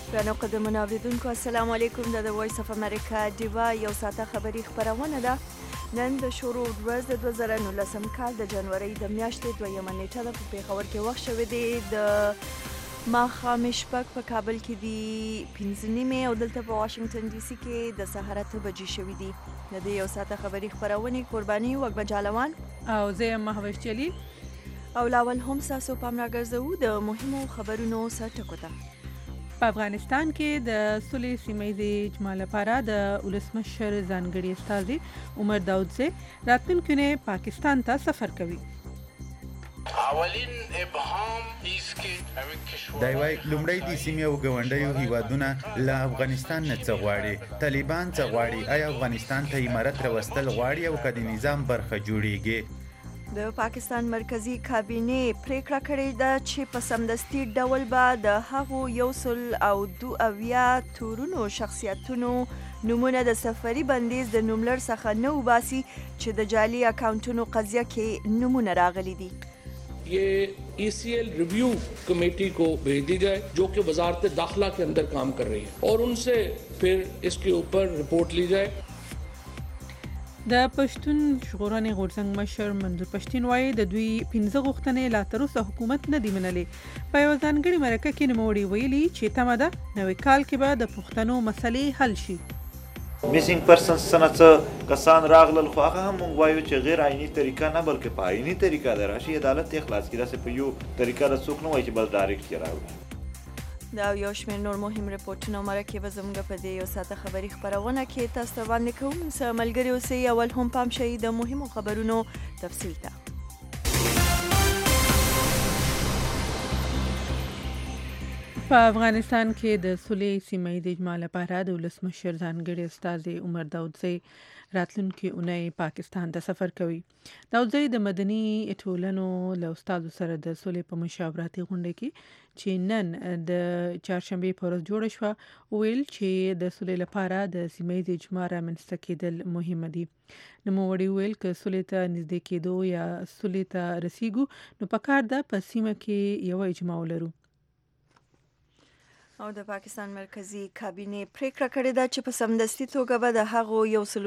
درنو قدرمنو اوریدونکو السلام علیکم. د وایس اف امریکا دیوا یو ساعته خبری خبرونه ده. نن د شروع ورځ د 2019 کال د جنوري د میاشتې 2 نیټه ده. په پیښور کې وخت شوی دی د ماښام شپږ، په کابل کې دی 5:30 او دلته په واشنگټن ډي سي کې د سهار 8 بجې شوی دی. د دې یو ساعته خبری خبرونه قرباني وګ جالوان او زه مهوش جلیل او لاول هم ساسو پام راګرځو د مهمو خبرونو سرټکو ته. په افغانستان کې د صلح سیمې اجماع لپاره د ولسمشر ځانګړي استازي عمر داودزی راتلونکي نه پاکستان ته سفر کوي. اولین ابهام ایست که دا یوه لومړی د سیمې او ګاونډیو هیوادونه له افغانستان نه څه غواړي؟ طالبان څه غواړي؟ آیا افغانستان ته امارت راوستل غواړي او که د نظام برخه جوړیږي؟ د پاکستان مرکزی کابینه پریکړه کړې ده چې په سمدستي ډول به د هغو 102 تورونو شخصیتونو نمونه د سفری بندیز د نوملړ څخه نه وباسي چې د جعلي اکاونټونو قضیه کې نمونه راغلي دي. ये ECL review committee को भेज दी जाए जो कि वजारत दाखिला के अंदर काम कर रही है और उनसे फिर इसके ऊपर रिपोर्ट ली जाए. د پښتون ژغورنې غورځنګ مشر منظور پښتین وایي د دوی 15 غوښتنې لا تر اوسه حکومت نه دی منلې. په یو ځانګړي مرکه کې نوموړي ویلي چې تمه ده نوې کال کې به د پښتنو مسلې حل شي. میسینګ پرسنز څنګه کسان راغلل خو هغه هم وایو چې غیر عیني طریقه نه بلکې په عیني طریقه د راشي عدالت اخلاص کړي چې په یو طریقه د څوک نه وایي چې بل ډایرکټ کې راوړي. دا یو شمېر نور مهم رپورټونه مرکه به زموږ په دې یو ساعته خبری خبرونه کې تاسو ته وړاندې کوم. سره ملګری اوسئ. اول هم پام شئ د مهمو خبرونو تفصیل ته. په افغانستان کې د صلح سیمې د اجماع لپاره د ولسمشر ځانګړي استازي عمر داودزی راتلونکي اونۍ پاکستان ته سفر کوي. داودزی د مدني ټولنو له استادو سره د صلح په مشاورتي غونډه کې چې نن د چهارشنبې په ورځ جوړه شوه ویل چې د صلح لپاره د سیمې د اجماع رامنځته کېدل مهمه دي. نوموړي ویل که صلح ته نږدې کېدو یا صلح ته رسیږو نو پکار ده په سیمه کې یو اجماع ولرو. او د پاکستان مرکزی کابینه پریکړه کړې ده چې په سمدستي توګه به د هغو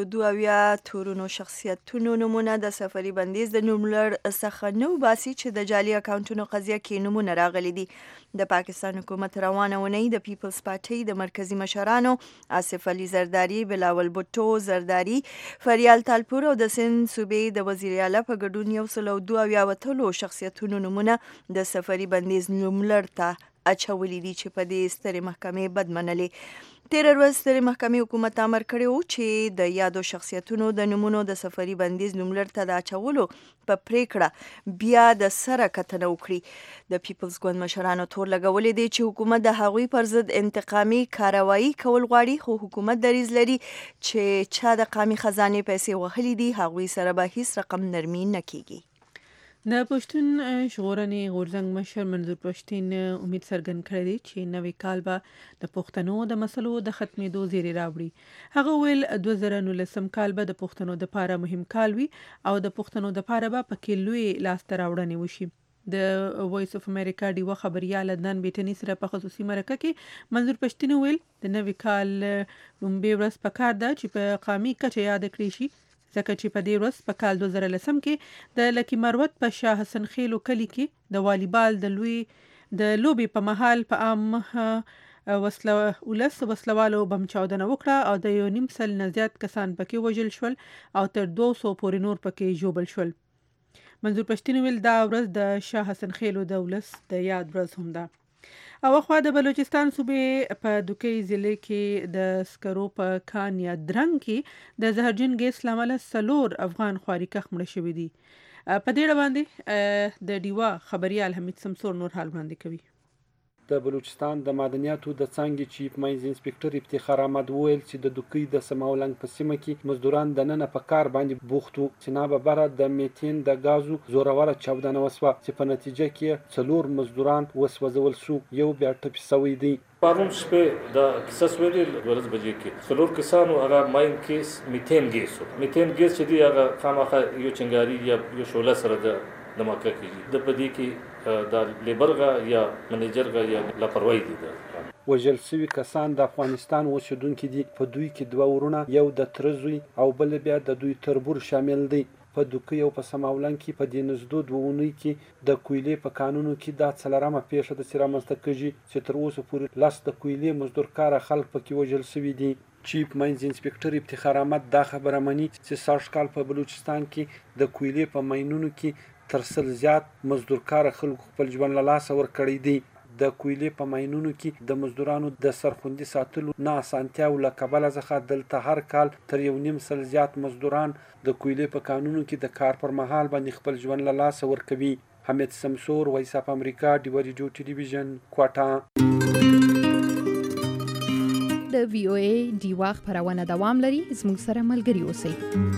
102 تورونو شخصیتونو نمونه د سفری بندیز د نوملړ څخه نه وباسي چې د جعلي اکاونټونو قضیه کې نمونه راغلي دي. د پاکستان حکومت روانه اونۍ د پیپلز پارټي د مرکزی مشرانو آصف علي زرداری، بلاول بوټو زرداری، فریال تالپور او د سند صوبې د وزیر اعلی په ګډون 102 وتلو شخصیتونو نمونه د سفری بندیز نوملړ ته اچولې دي چې په دې سترې محکمې بد منلې. تیر ورځ سترې محکمې حکومت امر کړی و چې د یادو شخصیتونو د نمونو د سفری بندیز نوملړ ته د اچولو په پریکړه بیا د سره کتنه وکړي. د پیپلز ګوند مشرانو تور لګولې دي چې حکومت د هغوی پر ضد انتقامي کاروایی کول غواړي، خو حکومت دریځ لري چې چا د قامي خزانې پیسې وهلې دي هغوی سره به هیڅ رقم نرمي نه کیږي. د پښتون ژغورنې غورځنګ مشر منظور پښتین امید څرګند کړی دی چې نوی کال به د پښتنو د مسلو د ختمېدو زیری راوړي. هغه ویل 2019 کال به د پښتنو دپاره مهم کال وي او د پښتنو دپاره به پکې لوی لاسته راوړنې وشي. د وایس اف امریکا ډیوه خبریال عدنان بیټني سره په خصوصي مرکه کې منظور پښتین ویل د نوی کال لومبي ورځ پکار ده چې په قامي کچه یاد کړی شي، ځکه چې په دې ورځ په کال 2010 کې د لکی مروت په شاه حسن خیلو کلی کې د والیبال د لوبې په مهال په عام وسلوالو بم چاودنه وکړه او د 1.5 سل نه زیات کسان پکې وژل شول او تر 200 پورې نور پکې ژوبل شول. منظور پښتین ویل دا ورځ د شاه حسن خیلو د ولس د یاد ورځ هم ده. او خو د بلوچستان صوبې په دوکي ضلع کې د سکرو په کان یا درنګ کې د زهرجن ګیس لامل 4 افغان خوارکه مړه شوي دي. په دې اړه باندې د ډیوا خبریال حمید سمسور نور حال وړاندې کوي. د بلوچستان د معدنیاتو د څانګې چیف ماینز انسپکټر افتخار احمد وویل چې د دوکۍ د سماولنګ په سیمه کې مزدوران د ننه په کار باندې بوخت وو چې ناببره د میتین د غازو زوروره چاودنه وسوه چې په نتیجه کې 4 مزدوران وسوځول شو، یو بیا ټپي شوی دی. پرون شپې د کیسه سویل ورځ بجې کې 4 کسانو هغه ماین کیس میتین ګیس چې دی هغه خامخا یو چنګاری یا یو شوله سره د دماکه کیږي د پدې کې د لیبرغه یا منیجرغه یا لاپروايي دي. وژل شوي کسان د افغانستان اوسیدونکي دي. په دوی کې 2 ورونه، یو د تره زوی او بل بیا د دوی تربور شامل دی. په دوکۍ او په سماولنګ کې په دې نږدې 2 اونیو کې د کویلې په کانونو کې دا 4مه پیښه ده چې رامنځته کېږي چې تر اوسه پورې 10 د کویلې مزدورکاره خلک پکې وژل شوي دي. چیف ماینز انسپکټر افتخار احمد دا خبره مني چې سږ کال په بلوچستان کې د کویلې په ماینونو کې تر 100 زیات مزدورکاره خلکو خپل ژوند له لاسه ورکړی دی. د کویلې په ماینونو کې د مزدورانو د سرخوندي ساتلو نه اسانتیاو له کبله څخه دلته هر کال تر 1.5 زیات مزدوران د کویلې په کانونو کې د کار پر مهال باندې خپل ژوند له لاسه ورکوي. حمید سمسور، وایس اف امریکا، ډیو ریډیو ټلویزیون، کوټا. د وی او ای ډیوا خبرونه دوام لري. زموږ سره ملګري اوسئ.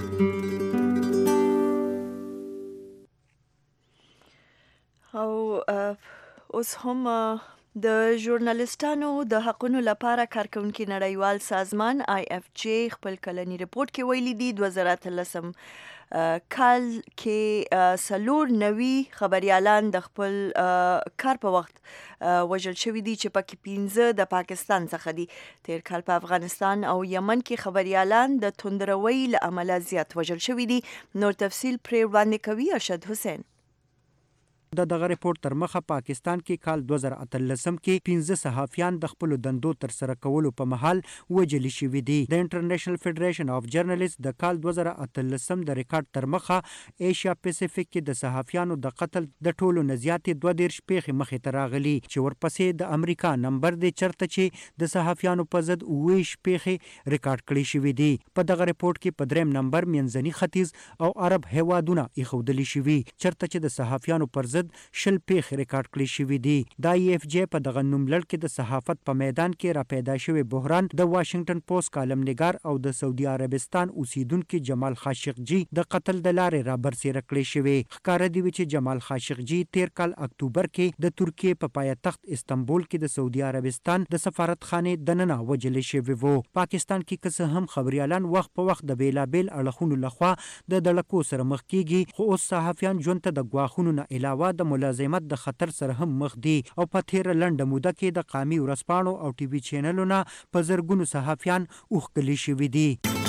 او اوس هم د ژورنالیستانو د حقونو لپاره کارکونکي نړیوال سازمان IFJ خپل کلنی رپورت کې ویلي دي 2013 کال کې 4 خبريالان د خپل کار په وخت وژل شوي دي چې پکې 15 د پاکستان څخه دي. تیر کال په افغانستان او یمن کې خبريالان د توندروي له امله زیات وژل شوي دي. نور تفصیل پرې وړاندې کوي ارشد حسین. دغه ریپورت تر مخه پاکستان کې کال 2013 کې 15 صحافیان د خپل دندو تر سره کولو په محل وژل شوي دي. د انټرنیشنل فدریشن اف جرنالیست د کال 2013 د ریکارډ تر مخه ایشیا پیسفیک کې د صحافیانو د قتل د ټولو نه زیاتې 22 پیښې مخې ته راغلي چې ورپسې د امریکا نمبر دی چرته چې د صحافیانو په ضد 20 پیښې ریکارډ کړي شوي دي. په دغه ریپورت کې په 3 نمبر منځني ختیځ او عرب هیوادونه ایښودل شوي چرته چې د صحافیانو پر ضد شل پیښې ریکارډ کړي شوي دي. د IFJ په دغه نوملړ کې د صحافت په میدان کې را پیدا شوی بحران د واشنگټن پوسټ کالم نګار او د سعودي عربستان اوسیدونکو جمال خاشقجي د قتل د لارې را برسېره کړی شوی. ښکاره دی چې جمال خاشقجي تیر کال اکتوبر کې د ترکیې په پایتخت استنبول کې د سعودي عربستان د سفارتخانې دننه وژل شوی وو. پاکستان کې که څه هم خبريالان وخت په وخت د بیلابیل اړخونو لخوا د دړکو سره مخ کیږي، خو اوس صحافیان ژوند ته د ګواښونو نه علاوه د ملازمت د خطر سره هم مخ دي او په تیر لنډه موده کې د قامي ورځپاڼو او ټي وي چینلونو په زرګونو صحافیان اوښکلي شوي دي.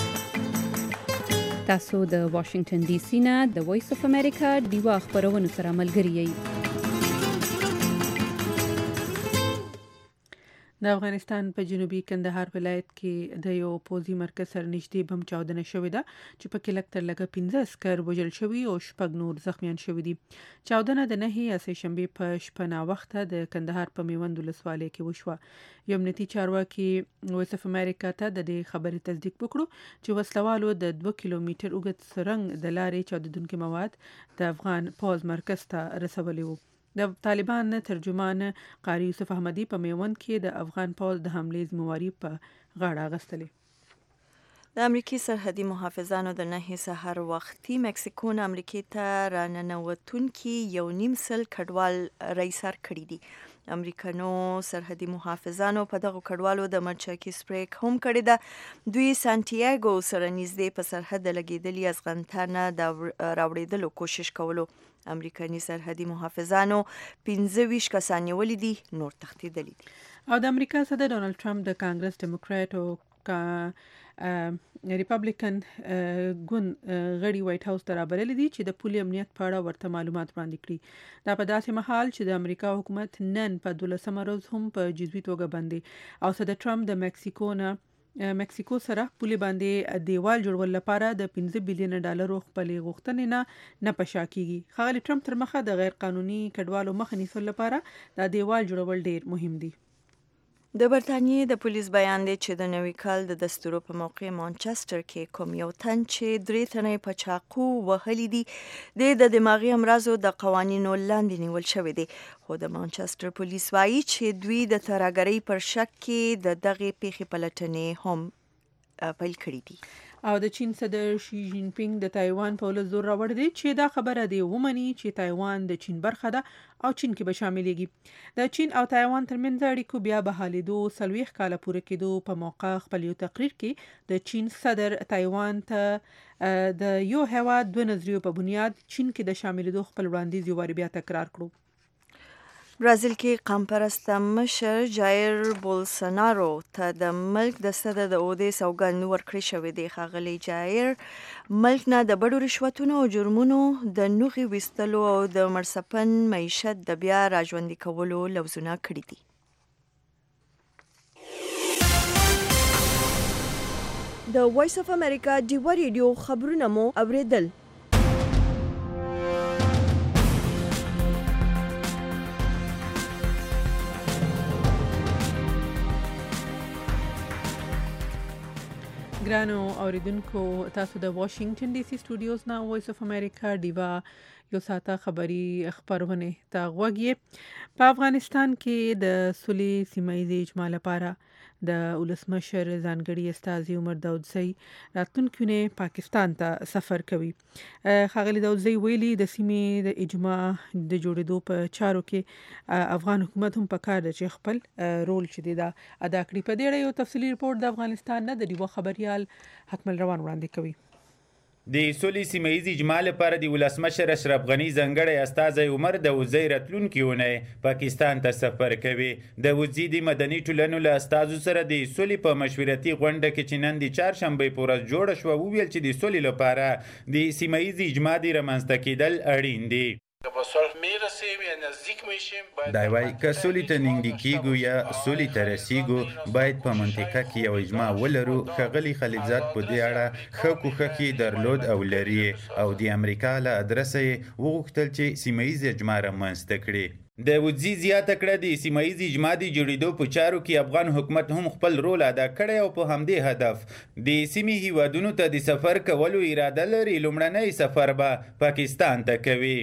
تاسو د واشنگټن ډي سي نه د وایس اف امریکا ډیوا خبرونه سره ملګري یئ. د افغانستان په جنوبي کندهار ولایت کې د یو پوځي مرکز سره نږدې بم چاودنه شوې ده چې پکې لږ تر لږه 15 عسکر وژل شوي او 6 نور زخمیان شوي دي. چاودنه د 9 سه‌شنبې په شپه ناوخته د کندهار په میوند ولسوالۍ کې وشوه. یو امنیتي چارواکي وایس اف امریکا ته د دې خبرې تصدیق وکړو چې وسلوالو د 2 کیلومتر اوږد سرنګ د لارې چاودونکي مواد د افغان پوځ مرکز ته رسولي وو. د طالبان ترجمان قاری یوسف احمدی په میوند کې د افغان پوځ د حملې ذمہواری په غاړه اخیستلې. د امریکای سرحدي محافظانو د 9 سحر وختي مکسیکو نه امریکای ته راننوتونکي 1.5 کډوال رئیسار کړي دي. امریکانو سرحدي محافظانو په دغه کډوالو د مرچکي سپریک هم کړی ده. دوی سانتیاګو سره نږدې په سرحد لګیدلي افغانستان د راوړېدلو کوشش کولو. امریکایي سرحدي محافظانو 15 کسان نیولي دي، نور تښتېدلي دي. او د امریکا صدر ډونالد ټرمپ د کانګرس ډیموکرات او ریپبلیکن ګوند غړي وایټ هاوس ته رابللي دي چې د پولي امنیت په اړه ورته معلومات وړاندې کړي. دا په داسې مهال چې د امریکا حکومت نن په 12مه ورځ هم په جزوي توګه باندې او صدر ټرمپ د مکسیکو سره پولي باندې دیوال جوړول لپاره د 15 بلین ډالرو خپلې غوښتنې نه پشا کیږي. ښاغلي ټرمپ تر مخه د غیر قانوني کډوالو مخه نیسول لپاره دا دیوال جوړول ډیر مهم دي. د برتانیې د پولیس بیان دی چې د نوي کال د دستورو په موقع مانچستر کې کوم یو تن چې 3 تنه په چاقو وهلي دي د دماغي امراضو د قوانینو لاندې نیول شوی دی. خو د مانچستر پولیس وایي چې دوی د ترهګرۍ پر شک کې د دغه پیښې پلټنې هم پیل کړې دي. او د چین صدر شي جین پینګ د تایوان په ول زور راوړ دی چې دا خبره دی ومني چې تایوان د چین برخه ده او چین کې به شاملېږي. د چین او تایوان ترمنځ اړیکو بیا بحالېدو 40 کاله پوره کېدو په موقع خپل یو تقریر کې د چین صدر تایوان ته د یو هیواد 2 نظریو په بنیاد چین کې د شاملېدو خپل وړاندیز یو واری بیا تکرار کړو. برازیل کې قوم پرسته مشر جایر بولسونارو ته د ملک د صدر د عهدې سوګند ورکړی شوی دی. ښاغلی جایر ملک نه د بډو رشوتونو او جرمونو د نوغې ویستلو او د مرسپن معیشت د بیا راژوندي کولو لوظونه کړي دي. د وایس اف امریکا ډیوا ریډیو خبرونه مو اوریدل. ګرانو اوریدونکو، تاسو د واشنگټن ډي سي سټوډیوز نه وایس اف امریکا ډیوا یو ساته خبری خبرونه ته غوږی. په افغانستان کې د سولې سیمایي اجماع لپاره د ولسمشر ځانګړي استازي عمر داودزی راتلونکي نه پاکستان ته سفر کوي. ښاغلي داودزی ویلي د سیمې د اجماع د جوړېدو په چارو کې افغان حکومت هم پکار دی چې خپل رول چې دی دا ادا کړي. په دې اړه یو تفصیلي رپورټ د افغانستان نه د ډیوا خبريال حکمل روان وړاندې کوي. د سولې سیمایي اجماع لپاره د ولسمشر اشرف غني ځانګړی استازی عمر داودزی راتلونکي اونۍ پاکستان ته سفر کوي. داودزی د مدني ټولنو له استازو سره د سولې په مشورتي غونډه کې چې نن د چهارشنبې په ورځ جوړه شوه وویل چې د سولې لپاره د سیمایي اجماع د رامنځته کېدل اړین دي. دا وایي که سولې ته نږدې کېږو یا سولې ته رسېږو باید په منطقه کې یو اجماع ولرو. ښاغلي خلیلزاد په دې اړه ښه کوښښ درلود او لري او د امریکا له ادرسه یې وغوښتل چې سیمایي اجماع رامنځته کړي. داودزی زیاته کړه د سیمایي اجماع د جوړېدو په چارو کې افغان حکومت هم خپل رول ادا کړی او په همدې هدف د سیمې هیوادونو ته د سفر کولو اراده لري. لومړنی سفر به پاکستان ته کوي.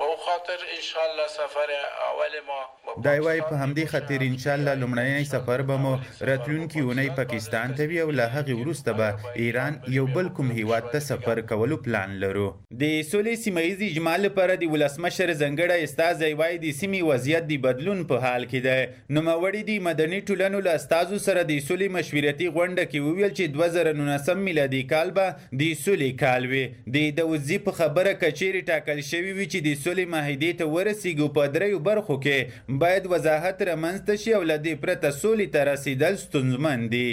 دا وایي په همدې خاطر ان شاء الله لومړنی سفر به مو راتلونکي اونۍ پاکستان ته وي او له هغې وروسته به ایران یو بل کوم هیواد ته سفر کولو پلان لرو. د سولې سیمایي اجماع لپاره د ولسمشر ځانګړی استازی وایي د سیمې وضعیت د بدلون په حال کې دی. نوموړي د مدني ټولنو له استازو سره د سولې مشورتي غونډه کې وویل چې 2019 میلادي کال به د سولې کال وي. د داودزي په خبره کچېرې ټاکل شوي وي چې د سولې معاهدې ته ورسېږو په دریو برخو کې باید وضاحت رامنځته شي او له دې پرته سولې ته رسېدل ستونزمن دي.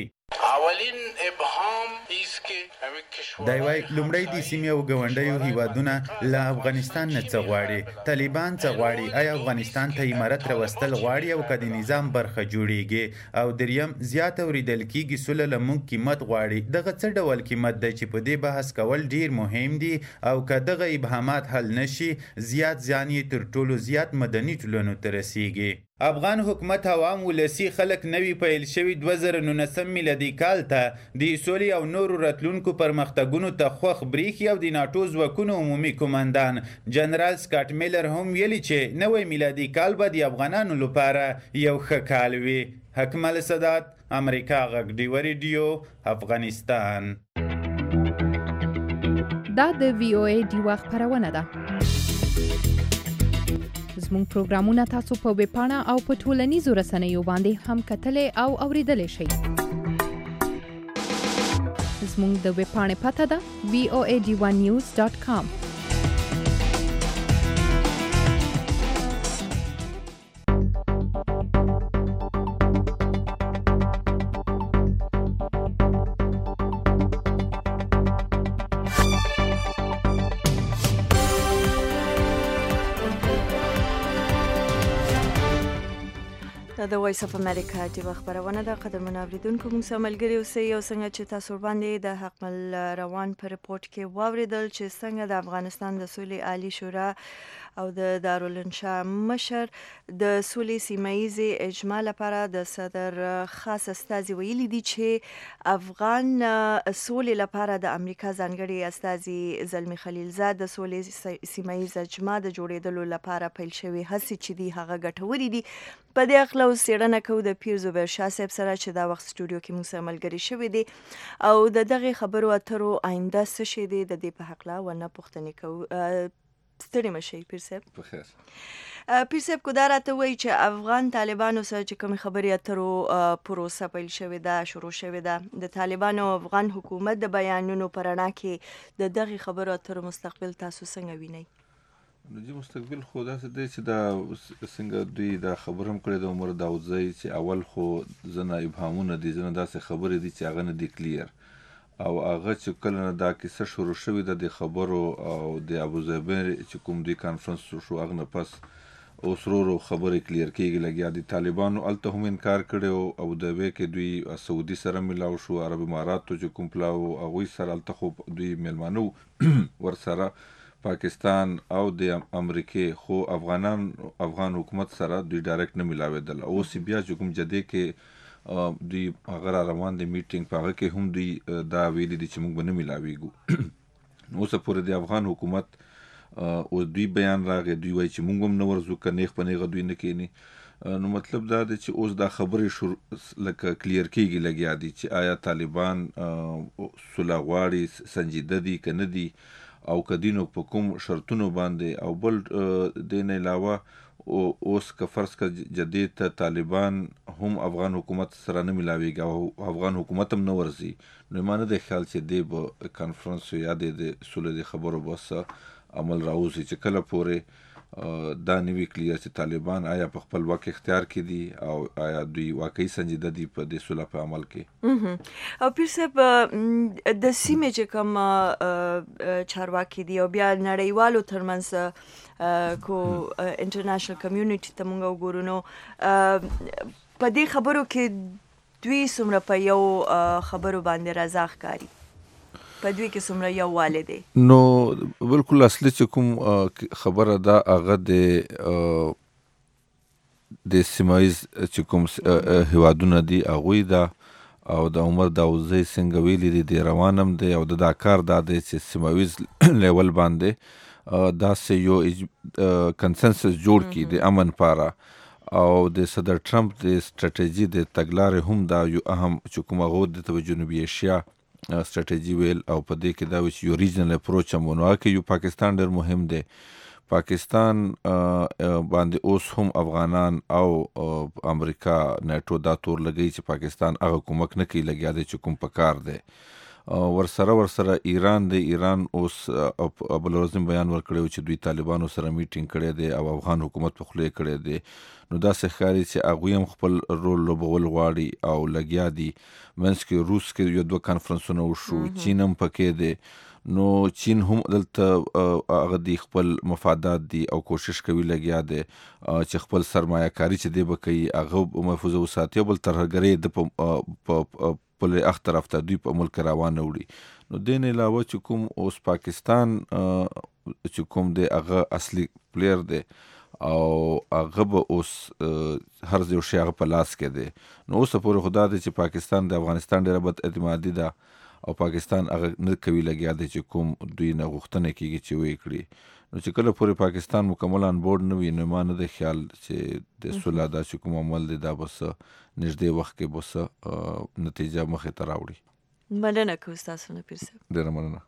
دا وایي لومړی د سیمې او ګاونډیو هیوادونه له افغانستان نه څه غواړي. طالبان څه غواړي؟ آیا افغانستان ته امارت راوستل غواړي او که د نظام برخه جوړیږي؟ او دریم زیات اوریدل کېږي سوله له موږ قیمت غواړي. دغه څه ډول قیمت دی چې په دې بحث کول ډیر مهم دي او که دغه ابهامات حل نشي زیات زیان یې تر ټولو زیات مدني ټولنو ته رسیږي. افغان حکومت عوام ولسی خلک نوی پیل شوی 2019 میلادي کال ته د سولې او نورو راتلونکو پرمختګونو ته خوښ بریښي او د ناټو ځواکونو عمومي قومندان جنرال سکاټ میلر هم ویلي چې نوی میلادي کال به د افغانانو لپاره یو ښه کال وي. حکمل سادات، امریکا غږ ډیوا ریډیو، افغانستان. دا د وی او ای ډیوا خبرونه ده. زموږ پروګرامونه تاسو په ویب پاڼه او په ټولنیزو رسنیو باندې هم کتلای او اوریدلای شئ. زموږ د ویب پاڼې پته ده voadivanews.com. د وایس اف امریکا ډیوا خبرونه ده. قدرمن اوریدونکو موږ سره ملګري اوسئ او څنګه چې تاسو باندې د حکمل روان پر رپورت کې واوریدل چې څنګه د افغانستان د سولې عالی شورا او د دارالانشا مشر د سولې سیمایي اجماع لپاره د صدر خاص استازي ویلي دي چې افغان سولې لپاره د امریکا ځانګړي استازي زلمی خلیلزاد د سولې سیمایي اجماع د جوړېدلو لپاره پیل شوی هڅې چې دی هغه ګټورې دي. په دې اخلا څېړنه کوو د پیر زبیر شاه صاحب سره چې دا وخت سټوډیو کې موږ سره ملګري شوي دي او د دغې خبرو اترو آینده څه شی دی د دې په هکله ورنه پوښتنې کوو. ستړي مه شئ پیر صاحب. پیر صاحب کو دا راته وایي چې افغان طالبانو سره چې کومې خبرې اترو پروسه پیل شوې ده شروع شوې ده د طالبانو او افغان حکومت د بیانونو په رڼا کې د دغې خبرو اترو مستقبل تاسو څنګه وینئ؟ نو مستقبل خو داسې دی چې دا څنګه دوی دا خبر هم کړی د عمر داودزی چې اول خو ځنه ابهامونه دي ځنه داسې خبرې دي چې هغه نه دي کلیر او هغه چې کله نه دا کیسه شروع شوې ده د خبرو او د ابوظبي چې کوم دوی کانفرنس شو هغه نه پس اوس ورو خبرې کلیر کېږي لګیا دي طالبانو هلته هم انکار کړی او ابوظبي کې دوی سعودي سره ملاو شو عرب اماراتو چې کوم پلاو هغوی سره هلته خو دوی میلمانه ورسره پاکستان او د امریکې خو افغان حکومت سره دوی ډایرکټ نه ملاوېدل اوس بیا چې کوم جدې کې دوی هغه را روان دي میټینګ په هغه کې هم دوی دا ویلي دي چې موږ به نه ملاوېږو اوسه پورې د افغان حکومت اوس دوی بیان راغی دوی وایي چې موږ هم نه ورځو که نیغ په نیغه دوی نه کښېني نو مطلب دا دی چې اوس دا خبرې لکه کلیر کېږي لګیا دي چې آیا طالبان صلح غواړي سنجیده دي که نه دي او کدینو په کوم شرطونو باندې او بل دین علاوه اوس که فرض که جدید ته طالبان هم افغان حکومت سره نه ملاویږي او افغان حکومت هم نه ورځي نو ما نه دی خیال چې دی به کانفرنس یا د صلح د خبرو بس عمل راوځي چې کله پورې دا نوی کلیر چې طالبان آیا په خپل واک اختیار کې دي او آیا دوی واقعي سنجیده دي په د صلح په عمل کې او پیر صاحب د سیمې چې کوم چارواکي دي او بیا نړیوالو ترمنځ کو انټرنیشنل کمیونټي ته مونږ وګورو نو په دې خبرو کې دوی څومره په یو خبرو باندې رضا ښکاري په دوی کې څومره یووالی دی نو بالکل اصلي چې کوم خبره ده هغه د سیمایز چې کوم هیوادونه دي هغوی ده او د عمر داودزی څنګه ویلي دي د روان هم دی او دا کار دا دی چې سیمایز لیول باندې داسې یو کنسنسس جوړ کړي د امن پاره او د صدر ټرمپ د سټریټیجي د تګلارې هم دا یو اهم چې کوم هغه د جنوبي ایشیا سټریټیجي ویل او په دې کې دا چې یو ریجنل اپروچ هم ونو کې یو پاکستان ډېر مهم دی پاکستان باندې اوس هم افغانان او امریکا نیټو دا تور لګی چې پاکستان هغه کومک نه کوي لګیا دی چې کوم پکار دی ورسره ایران دی ایران اوس بلورزم بیان ورکړی چې دوی طالبانو سره میټینګ کړی دی او افغان حکومت په خولې کړی دی نو داسې ښکاري چې هغوی هم خپل رول لوبول غواړي او لګیا دي منځ کې روس کې یو دوه کانفرنسونه وشو چین هم پکې دی نو چین هم دلته هغه دی خپل مفادات دي او کوشش کوي لګیا دی چې خپل سرمایه کاري چې دی به کوي هغه محفوظه وساتي او بل ترهګرۍ د په اخ طرف ته دوی په ملک روانه وړي نو دین علاوه چې کوم اوس پاکستان چې کوم دی هغه اصلي پلیر دی او هغه به اوس هر یو شی هغه په لاس کې دی نو اوس پورې خدا دی چې پاکستان د افغانستان ډېره بد اعتمادي ده او پاکستان هغه نه کوي لګیا دی چې کوم دوی نه غوښتنه کېږي چې ویې کړي نو چې کله پورې پاکستان مکمل آن بورډ نه وي نو ما نه دی خیال چې د صلح دا چې کوم عمل دی دا بس نږدې وخت کې بس نتیجه مخې ته راوړي مننه کوم ستاسو نه پیر صاحب ډېره مننه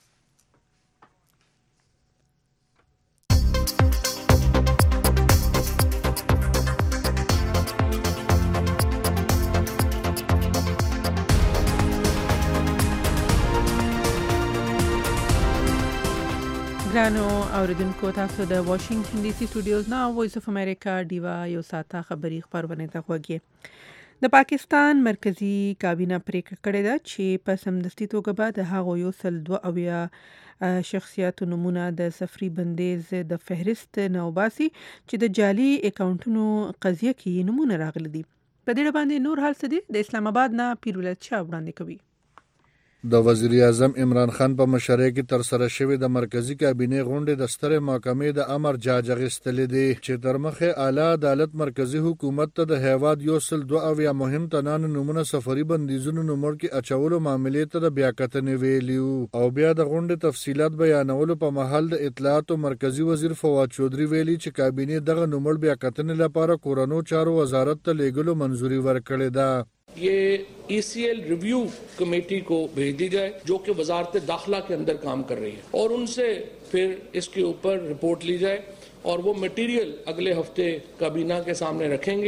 ګرانو اوریدونکو تاسو د واشنگټن ډي سي سټوډیوز نه وایس اف امریکا دیوا یو ساته خبری خبرونه ته وګورئ د پاکستان مرکزی کابینه پریکړه کړې ده چې په سمدستي توګه به د هغو یو سل 2 شخصیاتو نمونه د سفری بندیز د فهرست نه وباسي چې د جعلي اکاونټونو قضیه کې نمونه راغلي دي په دې باندې نور حال څه دي د اسلام آباد نه پیرولت شاه وړاندې کوي د وزیر اعظم عمران خان په مشرۍ کې تر سره شوې د مرکزی کابینې غونډې د سترې محکمې د امر جاج اخیستلې دي چې تر مخه اعلی عدالت مرکزی حکومت ته د هیواد یو سل 2 مهم تنان نمونه سفری بندیزونو نمبر کې اچولو معاملې ته د بیاکتنې ویلیو او بیا د غونډې تفصيلات بیانولو په محل د اطلاعات مرکزی وزیر فواد چودري ویلي چې کابینې دغه نمبر بیاکتنې لپاره کورونو چارو وزارت ته لیږلو منځوري ورکړې ده ये ECL रिव्यू कमेटी को भेज दी जाए जो कि वजारत दाखिला के अंदर काम कर रही है और उनसे फिर इसके ऊपर रिपोर्ट ली जाए और वो मटेरियल अगले हफ्ते काबीना के सामने रखेंगे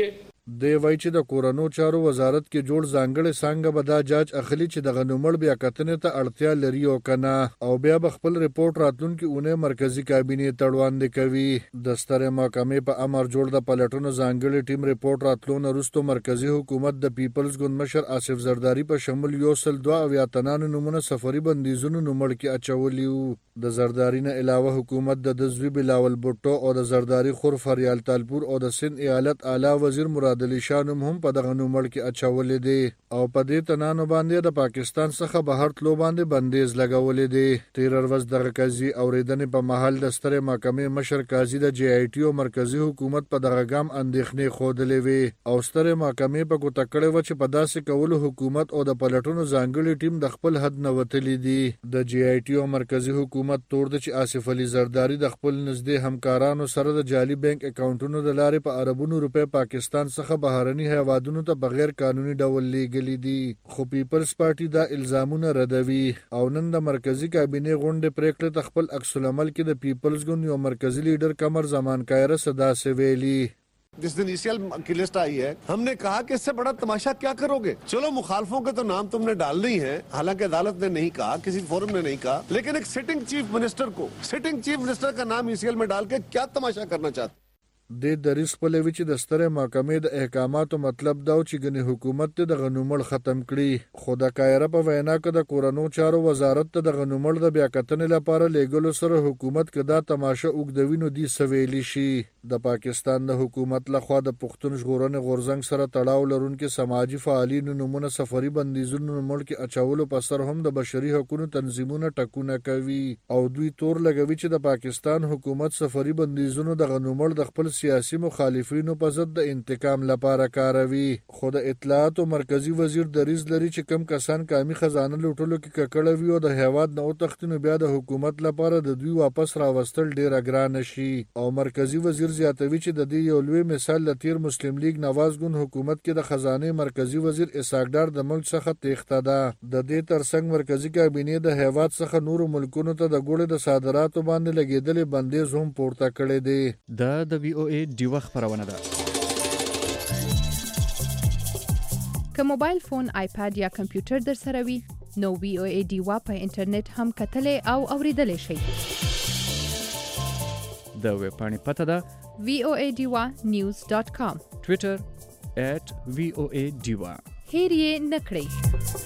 دی وایي چې د کورونو چارو وزارت کې جوړ ځانګړې څانګه به دا جاج اخلي چې دغه نومړ بیا کتنې ته اړتیا لري او کنه، او بیا به خپل ریپورت راتلونکي اونۍ مرکزی کابینې ته وړاندې کوي. د سترې محکمې په امر جوړ د پلټنو ځانګړي ټیم ریپورت راتلو نه وروسته مرکزی حکومت د پیپلز ګوند مشر آصف زرداری په شمول 102 تنانو نومونه سفري بندیزونو نومړ کې اچولي وو. د زرداری نه علاوه حکومت د زوی بلاول بوټو او د زرداری خور فریال تالپور او د سند ایالت اعلی وزیر مراد علي شاه هم په دغه نومړ کې اچولې دي او په دې تنانو باندې د پاکستان څخه بهر تلو باندې بندیز لګولې دي. 13 ورځ دغه قضیې اوریدنې په محل د سترې محکمې مشر قاضي د جی آی ټي او مرکزی حکومت په دغه ګام اندېښنې ښودلې وي او سترې محکمې په ګوته کړې و چې په داسې کولو حکومت او د پلټنو ځانګړي ټیم د خپل حد نه وتلی دي. د جی آی ټي او مرکزی حکومت تور د چې آصف علي زرداری د خپل نږدې همکارانو سره د جعلي بانک اکاونټونو د لارې په اربونو روپۍ پاکستان څخه بهرني هیوادونو ته بغیر قانوني ډول لیږلي دي، خو پیپلز پارټي دا الزامونه ردوي او نن د مرکزی کابینې غونډې پریکړې ته خپل عکس العمل کې د پیپلز ګوند یو مرکزی لیډر قمر زمان کایره صدا سے ویلي. जिस दिन ईसीएल की लिस्ट आई है हमने कहा कि इससे बड़ा तमाशा क्या करोगे, चलो मुखालफों के तो नाम तुमने डाल नहीं है, हालांकि अदालत ने नहीं कहा, किसी फोरम ने नहीं कहा, लेकिन एक सिटिंग चीफ मिनिस्टर का नाम ईसीएल में डाल के क्या तमाशा करना चाहते. د دریس خپلوي چې د سترې محکمې د احکاماتو مطلب دا چې ګنې حکومت ته د غنومړ ختم کړي، خو د کایره په وینا کې د کورونو چارو وزارت ته د غنومړ د بیا کتنې لپاره لیږلو سره حکومت کې دا تماشه اوږدوي نو دي سویلی شي. د پاکستان د حکومت لخوا د پښتون ژغورنې غورځنګ سره تړاو لرونکي سماجي فعالینو نومونه سفري بندیزونو نومړ کې اچولو په سر هم د بشري حقوقو تنظیمونه ټکونه کوي او دوی تور لګوي چې د پاکستان حکومت سفري بندیزونو د غنومړ د خپل سیاسي مخالفینو په ضد د انتقام لپاره کاروي. خو د اطلاعات او مرکزی وزیر دریز لري چې کم کسان کامي خزانه لوټلو کې ککړه وي او د هیواد نه وتښتي بیا د حکومت لپاره د دوی واپس راوستل ډیره ګرانه شي. او مرکزی وزیر زیاتوي چې د دې یو لوی مثال د تیر مسلم لیگ نواز ګوند حکومت کې د خزانه مرکزی وزیر اسحاق ډار د ملک څخه تېښته ده. د دې ترڅنګ مرکزی کابینې د هیواد څخه نورو ملکونو ته د ګوړې د صادراتو باندې لګېدلې بندیز هم پورته کړی دی. د وی او ای ډیوه خبرونه ده. که موبایل فون، آیپاد یا کمپیوټر در سره وي نو وی او ای ډیوه په انټرنیټ هم کتلې او اوریدلې شئ. د ویب پاڼې پته ده voadewa.news.com، ټویټر @voadewa. هیر یې نه کړئ.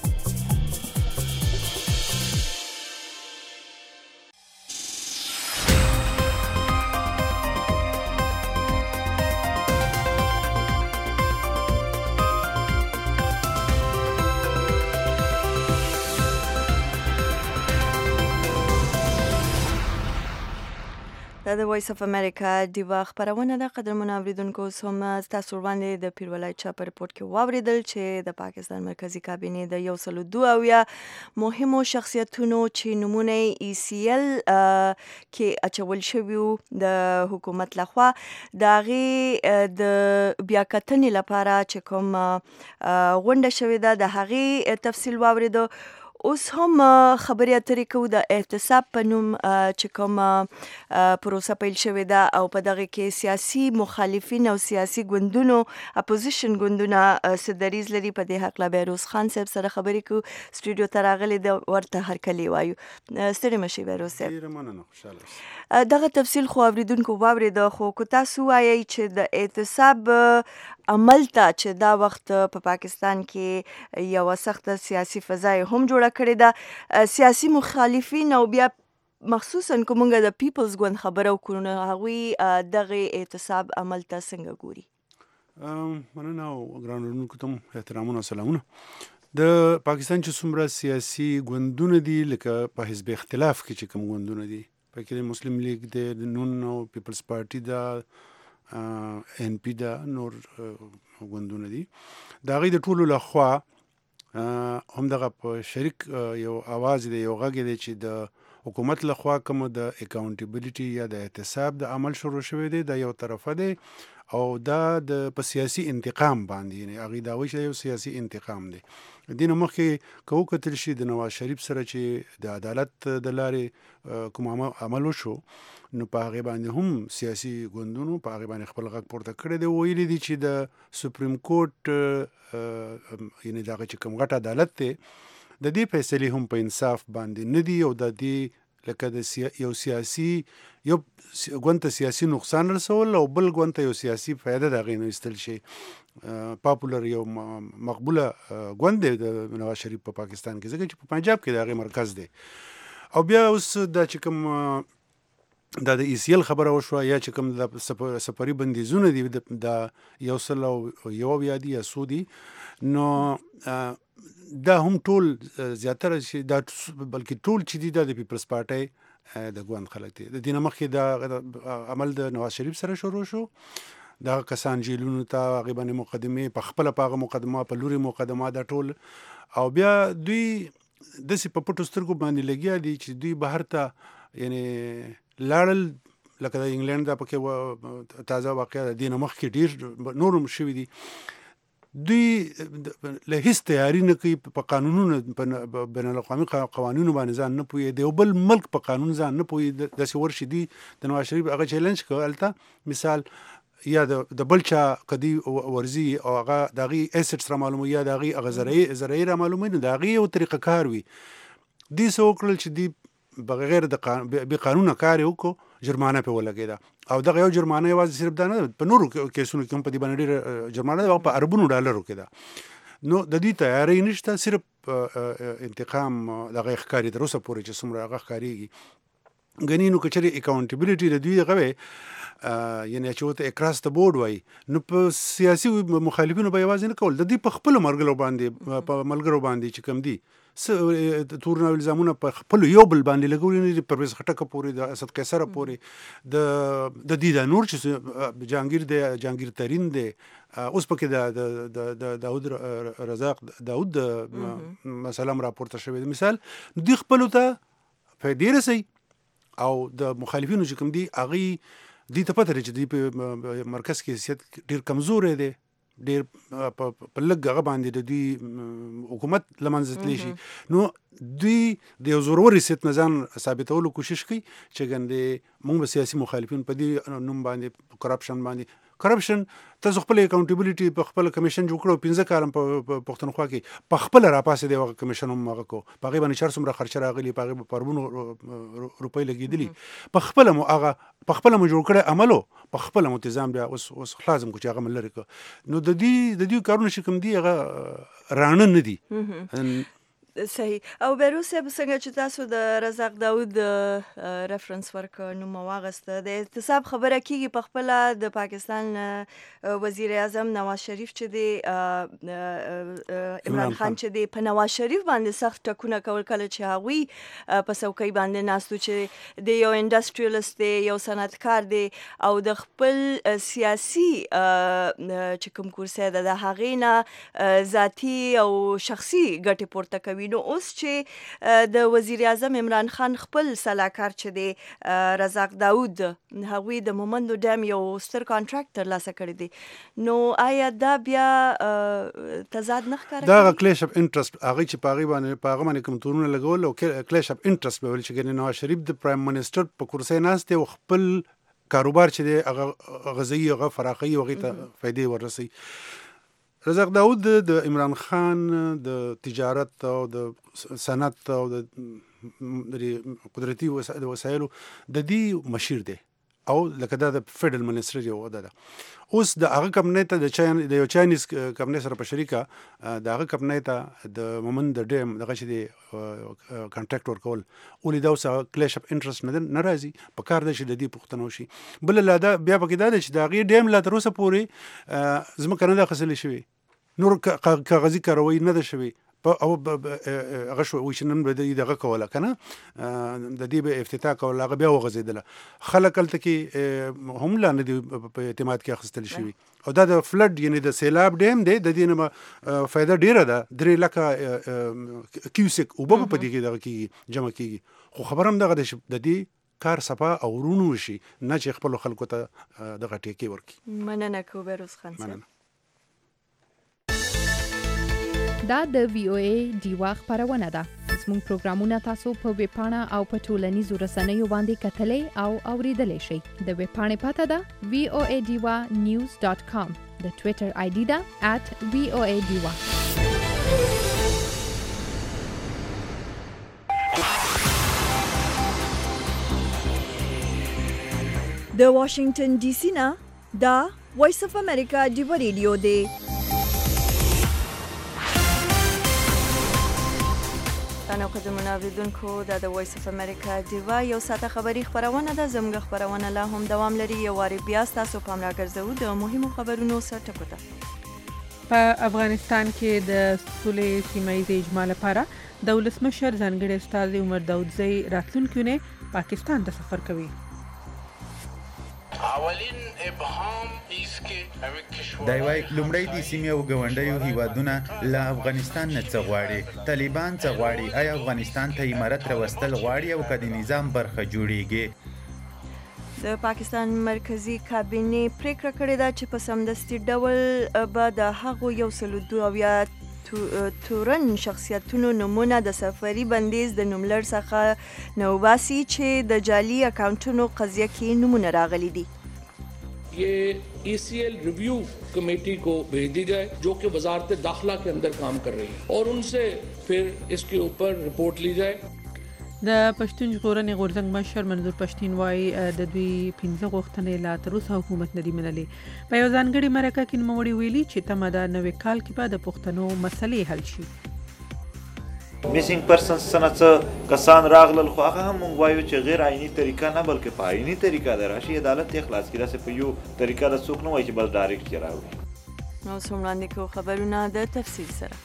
دا د وایس اف امریکا ډیوا خبرونه ده. قدرمنو اوریدونکو سم تاسو باندې د پیرولای چا په رپورت کې واوریدل چې د پاکستان مرکزی کابینې د 102 مهمو شخصیتونو چې نمونه ای سی ال کې اچول شوی د حکومت لخوا د غي د بیا کتنې لپاره چې کوم غونډه شوې ده د هغه تفصیل واوریدو. اوس هم خبرې اترې کوو د احتساب په نوم چې کوم پروسه پیل شوې ده او په دغه کې سیاسي مخالفین او سیاسي ګوندونو اپوزیشن ګوندونه دریځ لري. په دې حق لا بیروز خان صاحب سره خبرې کوو، سټوډیو ته راغلی د ورته هرکلی وایو. ستړي مشي بیروز صاحب. ډیره مننه، خوشاله. دغه تفصیل خو اوریدونکو واورېده، خو کو تاسو وایي چې د احتساب عمل ته چې دا وخت په پاکستان کې یو سخت سیاسي فضا هم جوړه کړې ده، سیاسي مخالفین او بیا مخصوصا کومګه د پیپلز ګوند خبرو کړو هغوی دغه احتساب عمل ته څنګه ګوري؟ مننه او ګرانو کوم احترامونه سلامونه. د پاکستان چې څومره سیاسي ګوندونه دي لکه په حزب اختلاف کې چې کوم ګوندونه دي پکې مسلم لیگ د نون او پیپلز پارټي دا ان پی دا نور ګوندونه دي، دا غي د ټولو لخوا هم دغه په شریک یو आवाज دی، یو غږ دی چې د حکومت لخوا کوم د اکاونټیبিলিټي یا د احتساب د عمل شروع شوی دی د یو طرفه دی او دا د په سیاسي انتقام باندې یعنی هغه دا وایي چې یو سیاسي انتقام دی. دینه مخکې کو کتل شي د نواز شریف سره چې د عدالت د لارې کوم عمل وشو نو په هغه باندې هم سیاسي ګوندونو په هغه باندې خپل غږ پورته کړی دی. ویلي دي چې د سپریم کورټ یعنی دا چې کوم غټ عدالت دی د دې فیصلې هم په انصاف باندې نه دي او د دې لکه د یو سیاسي یو ګوند ته سیاسي نقصان رسول او بل ګوند ته یو سیاسي فایده د هغې نه ایستل شي. پاپولر یو مقبوله ګوند دی د نواز شریف په پاکستان کې ځکه چې په پنجاب کې د هغې مرکز دی. او بیا اوس دا چې کوم دا د ECL خبره وشوه یا چې کوم د سفري بندیزونه دي دا 101 دي یا څو دي نو دا هم ټول زیاتره چې دا بلکې ټول چې دي دا د پیپلز پارټۍ د ګوند خلک دي. د دې نه مخکې دا عمل د نواز شریف سره شروع شو. دا کسان جیلونو ته هغې باندې مقدمې په خپله په هغه مقدمه په لوري مقدمه دا ټول او بیا دوی داسې په پټو سترګو باندې لګیا دي چې دوی بهر ته یعنی لاړل لکه د انګلینډ دا پکې تازه واقعه د دې نه مخکې ډېر نور هم شوي دي. دوی له هیڅ تیاری نه کوي په قانونونو په بین الاقوامي قوانینو باندې ځان نه پوهېږي د یو بل ملک په قانون ځان نه پوهېږي. داسې ورشي دي د نواز شریف هغه چیلنج کوي هلته مثال یا د بل چا کدي ورزي او هغه د هغې ایسټس را معلوموي یا د هغې زرعي را معلوموي نو د هغې یو طریقه کار وي. دوی څه وکړل چې دوی بغیر د بې قانونه کار یې وکړو جرمانه پې ولګېده او دغه یو جرمانه یوازې صرف دا نه په نورو کیسونو کې هم په دې باندې ډېره جرمانه ده په اربونو ډالرو کې ده. نو د دې تیاری نشته صرف انتقام دغه ښکاري تر اوسه پورې چې څومره هغه ښکارېږي ګنې نو که چېرې اکاونټیبلټي د دوی هغه وی یعنی چې ورته اکراس د بورډ وایي نو په سیاسي مخالفینو به یوازې نه کول د دوی په خپلو ملګرو باندې چې کوم دي تورونه او الزامونه په خپلو یو بل باندې لګولي نه دي پرویز خټکه پورې د اسد قیصره پورې د دې دا نور چې جهانګیر ترین دی اوس پکې د داود رزاق داود مثلا راپورته شوی مثال دوی خپلو ته فایدې رسوي او د مخالفینو چې کوم دي هغې دوی ته پته دی چې دوی په مرکز کې حیثیت ډېر کمزوری دی ډېر په لږ هغه باندې د دوی حکومت له منځه تللی شي نو دوی د یو زورور حیثیت نه ځان ثابتولو کوشش کوي چې ګندې موږ به سیاسي مخالفین په دې نوم باندې کرپشن تاسو خپل اکاونټیبلټي په خپل کمیشن جوړ کړو 15 کال په پښتونخوا کې په خپل راپاسې دی هغه کمیشن هم هغه کو په هغې باندې چار څومره خرچه راغلي په هغې په اربونو روپۍ لګېدلي په خپله مو هغه په خپله مو جوړ کړی عمل په خپله مو تظام بیا اوس خلاص هم کړو چې هغه مو لرې کړو نو د دې کارونه چې کوم دي هغه راڼه نه دي. صحیح. او بیروس صاحب څنګه چې تاسو د رزاق داود ریفرنس ورکړ نو واغسته د احتساب خبره کیږي په خپل د پاکستان وزیر اعظم نواز شریف چې دی عمران خان چې دی په نواز شریف باندې سخت ټکونه کول کله چې هغوی په څوکۍ باندې ناستو چې د یو انډسټریالیست دی یو صنعتکار دی او د خپل سیاسي چې کوم کورسۍ ده د هغې نه ذاتي او شخصي ګټې پورته کوي. نو اوس چې د وزیر اعظم عمران خان خپل سلاکار چې دی رزاق داود هغوی د مومندو ډیم یو ستر کانټراکټ ترلاسه کړی دی نو آیا دا بیا تضاد نه ښکاره کوي؟ دا کلیش اف انټرست هغې چې په هغه باندې کوم تورونه لګول او کلیش اف انټرست به ویل چې ګنې نواز شریف د پرایم منسټر په کرسۍ ناست دی او خپل کاروبار چې دی هغه غذایي هغه فراخوي او هغې ته فایدې وررسوي. رزاق داود د عمران خان د تجارت او د صنعت او د قدرتي وسایلو د دې مشیر دی او لکه دا د فیډرل منسټر یو عہده ده. اوس د هغه کمپنۍ ته د یو چاینیز کمپنۍ سره په شریکه د هغه کمپنۍ ته د مومند د ډیم دغه چې دی کانټراکټ ورکول ولې دا اوس کلیش اف انټرست نه راځي په کار ده چې د دې پوښتنه وشي. بله لا دا بیا پکې دا ده چې د هغې ډیم لا تر اوسه پورې ځمکه نه ده اخیستلې شوې نور کاغذي کاروایي نه ده شوې او هغه شو چې نن به دغه کوله که نه د دې به افتتاح کوله هغه بیا وغځېدله خلک هلته کې هم لا نه دي په اعتماد کې اخیستل شوي او دا د فلډ یعنې د سیلاب ډیم دی د دې نه فایده ډېره ده 3 لکه کیوسک اوبه په دې کې دغه کېږي جمع کېږي خو خبر هم دغه د دې کار صفا او ورونو شي نه چې خپل خلکو ته دغه ټیکي ورکي. مننه کو بیروز خان صاحب. دا د VOA ډیوا خبرونه ده. زموږ پروګرامونه تاسو په ویب پاڼه او په ټولنیزو رسنیو باندې کتلای او اوریدلای شئ. د ویب پاڼې پته ده voadiwa.news.com. د ټوئیټر آی ډي ده @voadiwa. د واشنگټن ډي سي نه دا وایس اف امریکا ډیوا ریډیو دی. تاسو خو د منوریدونکو د وایس اف امریکا ډیوا یو ساعته خبری خبرونه ده. زموږ خبرونه لا هم دوام لري. یو واری بیا تاسو پام راګرځو د مهمو خبرونو سرټکو ته. په افغانستان کې د سولې سیمایي اجماع لپاره د ولسمشر ځانګړي استازي عمر داودزی راتلونکي نه پاکستان ته سفر کوي. اولین ابهام ایست که دا وای لومړی د سیمې او ګاونډیو هیوادونه له افغانستان نه څه غواړي؟ طالبان څه غواړي؟ آیا افغانستان ته امارت راوستل غواړي او که د نظام برخه جوړیږي؟ د پاکستان مرکزی کابینه پریکړه کړې ده چې په سمدستي ډول به د هغو 102 تورن شخصیتونو نمونه د سفري بندیز د نوملړ څخه نوباسي چې د جعلي اکاونټونو قضیه کې نمونه راغلي دي. ये ECL रिव्यू कमेटी को भेज दी जाए जो कि वजारत दाखिला के अंदर काम कर रही है और उनसे फिर इसके ऊपर रिपोर्ट ली जाए. د پښتون ژغورنې غورځنګ مشر منظور پښتین وايي د دوی 15 غوښتنې لا تر اوسه حکومت نه دی منلې. په یو ځانګړي مرکه کې نوموړي ویلي چې تمه ده نوې کال کې به د پښتنو مسلې حل شي. میسینګ پرسنز څخه کسان راغلل خو هغه هم موږ وایو چې غیر عیني طریقه نه بلکې په عیني طریقه د راشي عدالت اخلاص کړه چې په یو طریقه د څوک نه وایي چې بس ډایرکټ کې راوړي. نو څومره کو خبرونه د تفصیل سره.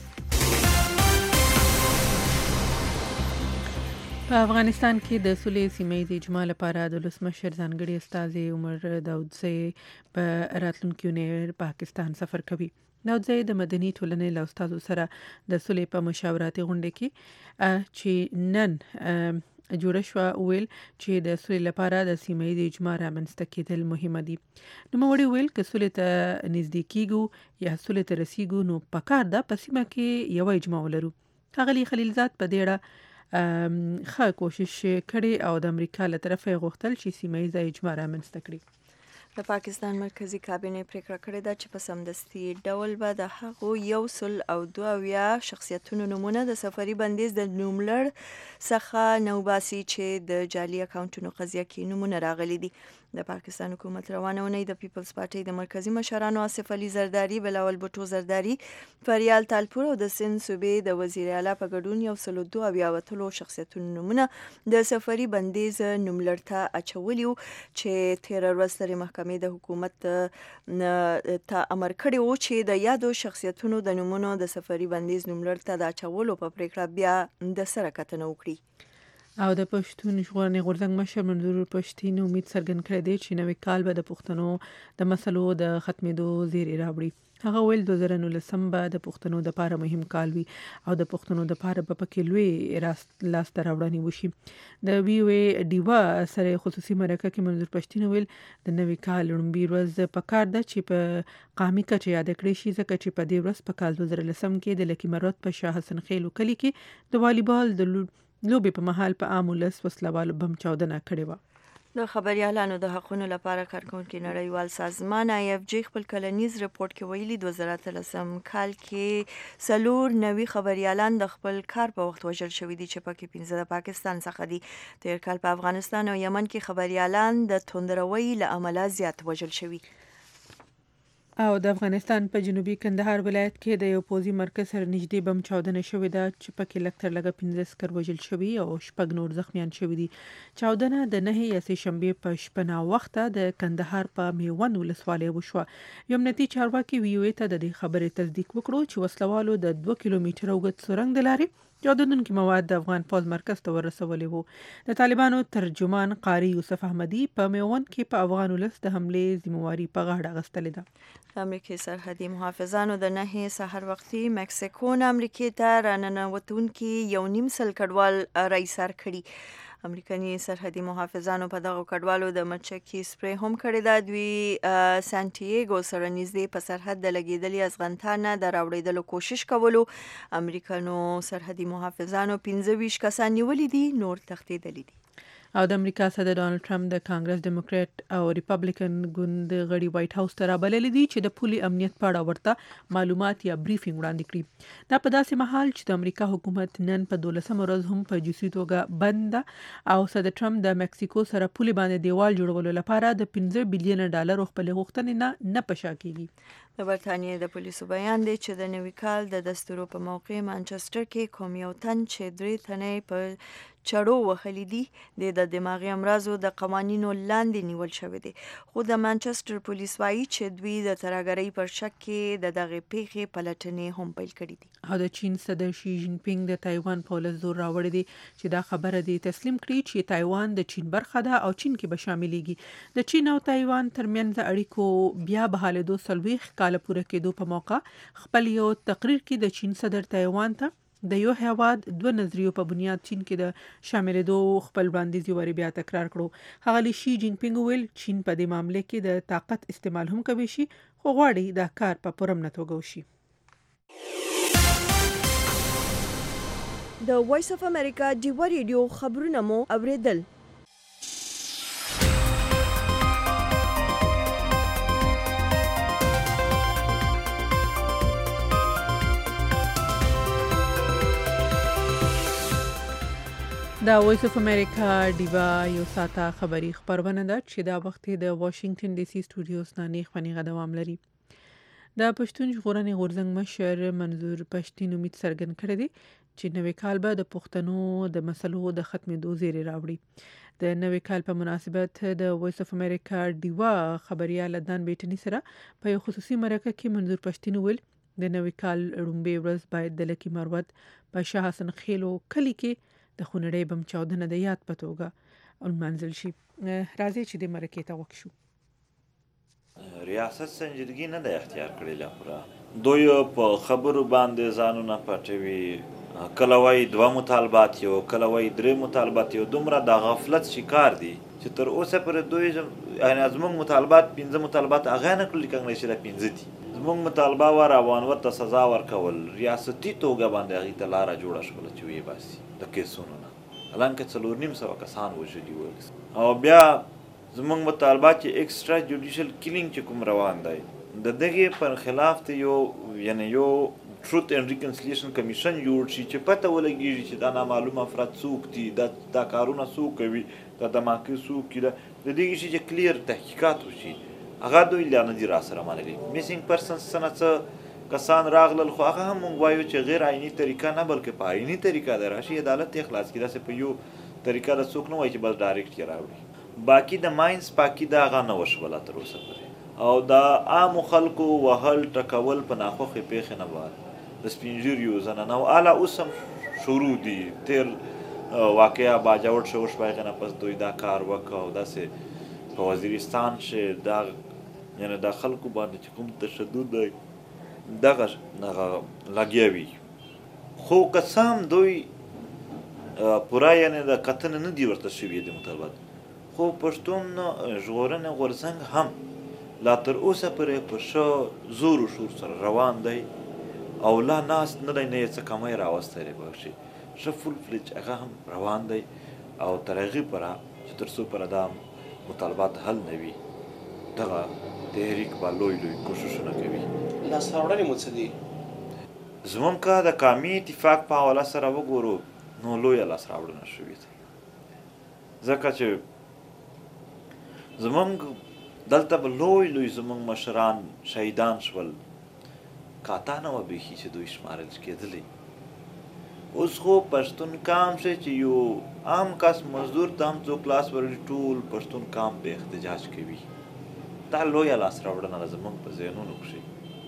په افغانستان کې د سولې سیمې اجماع لپاره د ولسمشر ځانګړي استازي عمر داودزی په راتلونکي اونۍ پاکستان سفر کوي. داودزی د مدني ټولنې له استادو سره د سولې په مشاوراتي غونډه کې چې نن جوړه شوه ویل چې د سولې لپاره د سیمې اجماع رامنځته کېدل مهمه دي. نوموړي ویل که سولې ته نږدې کیږو یا سولې ته رسیږو نو پکار ده په سیمه کې یو اجماع ولرو. ښاغلي خلیلزاد په دې اړه ښه کوشش کړي او د امریکا له طرفه غوښتل چې سیمه ییزه اجماع رامنځته کړي. د پاکستان مرکزی کابینه پریکړه کړې ده چې په سمدستي ډول به د هغو 102 شخصیتونو نمونه د سفري بندیز د نوملړ څخه نوباسي چې د جعلي اکاونټونو قضیه کې نمونه راغلي دي. د پاکستان حکومت روانه اونۍ د پیپلز پارټي د مرکزی مشرانو آصف علي زرداری، بلاول بوټو زرداری، فریال تالپور او د سند صوبې د وزیر اعلی په ګډون 102 شخصیتونو نمونه د سفري بندیز نوملړ ته اچولي چې تیر ورځ سترې محکمې د حکومت ته امر کړی و چې د یادو شخصیتونو د نمونو د سفري بندیز نوملړ ته د اچولو په پریکړه بیا د سره کتنه وکړي. او د پښتون ژغورنې غورځنګ مشر منظور پښتین امید څرګند کړی دی چې نوې کال به د پښتنو د مسلو د ختمېدو زیری راوړي. هغه ویل 2019 به د پښتنو د لپاره مهم کال وي او د پښتنو د لپاره به پکې لوی لاسته راوړنې وشي. د VOA ډیوا سره خصوصي مرکه کې منظور پښتین ویل د نوې کال لومړۍ ورځ پکار ده چې په قامي کچه یاد کړی شي ځکه چې په دې ورځ په کال 2010 کې د لکی مرود په شاه حسن خیلو کلی کې د والیبال د لوبې په محل په عام ولس وسلوالو بم چاودنه کړې وه. د خبريالانو د حقوقو لپاره کارکونکو نړیوال سازمان IFJ خپل کلنیز رپورت کې ویلي 2013 کال کې 4 خبريالان د خپل کار په وخت وژل شوي دي چې پکې 15 د پاکستان څخه دي. تیر کال په افغانستان او یمن کې خبريالان د توندروي له امله زیات وژل شوي. او د افغانستان په جنوبي کندهار ولایت کې د یو پوځي مرکز سره نږدې بم چاودنه شوې ده چې پکې لږ تر لږه 15 عسکر وژل شوي او 6 نور زخمیان شوي دي. چاودنه د 9 یا 3 شنبې په شپه ناوخته د کندهار په میوند ولسوالۍ وشوه. یو امنیتي چارواکي VOA ته د دې خبرې تصدیق وکړو چې وسلوالو د 2 کیلومتر اوږد سورنګ د لارې یادونکي مواد د افغان پوځ مرکز ته ورسولي وو. د طالبانو ترجمان قاری یوسف احمدی په میوند کې په افغان ولس د حمله ذمہواری په غاړه اخیستلې ده. امریکای سرحدي محافظانو د 9 سحر وختي مکسیکو نه امریکای ته راننوتونکي 1.5 کډوال رایسار کړي امریکایي سرحدي محافظانو په دغه کډوالو د مچکي سپری هم کړې ده. دوی سانتیاګو سره نږدې په سرحد د لګېدلي افغانستان د راوړېدلو کوشش کولو. امریکایي سرحدي محافظانو 25 کسان نیولي دي، نور تښتېدلي دي. او د امریکا صدر ډانلډ ټرمپ د کانګرس ډیموکرات او ریپبلیکن ګوند غړي وایټ هاوس ته رابللي دي چې د پولي امنیت په اړه ورته معلومات یا بریفینګ وړاندې کړي. دا په داسې مهال چې د امریکا حکومت نن په 12 ورځ هم په جزئي توګه بند ده او صدر ټرمپ د مکسیکو سره پولي باندې دیوال جوړولو لپاره د 15 بلین ډالر خپل غوښتنې نه پشا کیږي. د برتانیې د پولیسو بیان دی چې د نوي کال د دستورو په موقع مانچسټر کې کوم یو تن چې 3 تنې په چړو وهلي دي د دماغي امراضو د قوانینو لاندې نیول شوی دی. خو د مانچسټر پولیس وایي چې دوی د ترهګرۍ پر شک کې د دغه پیښې پلټنې هم پیل کړې دي. او د چین صدر شي جین پینګ د تایوان په ولس زور راوړی دی چې دا خبره دی تسلیم کړي چې تایوان د چین برخه ده او چین کې به شاملېږي. د چین او تایوان ترمنځ اړیکو بیا بحالېدو 40 کال پوره کېدو په موقع خپل یو تقریر کې د چین صدر تایوان ته د یو هیواد دوه نظریو په بنیاد چین کې د شاملېدو خپل وړاندیز یې بیا تکرار کړو. ښاغلي شي جین پینګ وویل چین په دې معاملې کې د طاقت استعمال هم کوي شي خو غواړي دا کار په پرامنه توګه وشي. د وایس اف امریکا ډیوا ریډیو خبرونه مو اوریدل. دا وایس اف امریکا ډیوا یو ساته خبری خبرونه ده چې دا وخت د واشنگټن ډي سي سټوډیوز نه نیغه دوام لري. د پښتون ژغورنې غورځنګ مشر منظور پښتین امید څرګند کړی دی چې نوې کال به د پښتنو د مسلو د ختمېدو زیری راوړي. د نوې کال په مناسبت د وایس اف امریکا ډیوا خبريال دان بیٹنی سره په یو خصوصي مرکه کې منظور پښتین ویل د نوې کال لومړۍ ورځ باید د لکی مروت په شاه حسن خیلو کلی کې د خونړۍ بم چاودنه د یاد په توګه ولمانځل شي. راځي چې د مرکې ته وکشو. ریاست سنجیدګي نه د اختیار کړی لا پوره دوی په خبرو باندې ځانونه پټوي. کله وایي 2 مطالبات یو کله وایي 3 مطالبات یو. دومره د غفلت شکار دي چې تر اوسه پر دوی زموږ مطالبات 15 مطالبات هغه نه کړل کېږي چې 15 دي. زموږ مطالبه و روانوت ته سزا ورکول ریاستي توګه باندې هغې ته لاره جوړه شوله چې ویې باسي د کیسونو نه. حالانکه 4.5 کسان وژلي ول. او بیا زموږ مطالبات چې ایکسټرا جوډیشل کیلینګ چې کوم روان دی د دغې پر خلاف ته یو ټروت اینډ ریکنسیلیشن کمیشن جوړ شي چې پته ولګېږي چې دا نامعلوم افراد څوک دي، دا کارونه څوک کوي، دا دماکې څوک دي، د دغې شي چې کلیر تحقیقات وشي. هغه دوی لا نه دي راسره منلي. میسینګ پرسنز څه نه څه کسان راغلل خو هغه هم موږ وایو چې غیر عیني طریقه نه بلکې په عیني طریقه د راشي عدالت یې خلاص کړي. داسې په یو طریقه د څوک نه وایي چې بس ډایرکټ یې راوړي. باقي د ماینس پاکي د هغه نه وشوله تر اوسه پورې. او د عامو خلکو وهل ټکول په ناخوښې پیښې نه بعد د سپین ږیریو زنانه او اله اوس هم شروع دي. تیر واقعه باجوړ شو هغې نه پس دوی دا کار وکړ او داسې په وزیرستان چې دا یعنې د خلکو باندې چې کوم تشدد دی دغه لګیا وي. خو که څه هم دوی پوره یعنې د کتنې نه دي ورته شوي د مطالبات، خو پښتون ژغورنې غورځنګ هم لا تر اوسه پورې په ښه زور و شور سره روان دی او لا ناست نه دی، نه یې څه کمی راوستی دی بخشي. ښه فول فلج هغه هم روان دی او تر هغې پوره چې تر څو پوره دا مطالبات حل نه وي دغه تحریک به لوی کوششونه کوي. لاسته راوړنې مو څه دي؟ زموږ که د قومي اتفاق په حواله سره وګورو نو لویه لاسته راوړنه شوې ده، ځکه چې زموږ دلته به لوی زموږ مشران شهیدان شول. کاته نه وه بیخي چې دوی شمارل کېدلی. اوس خو پښتون قام شي چې یو عام کس مزدور ته هم څوک لاس ورکړي ټول پښتون قام به احتجاج کوي. دا لویه لاسته راوړنه ده زموږ په ذهنونو کښې.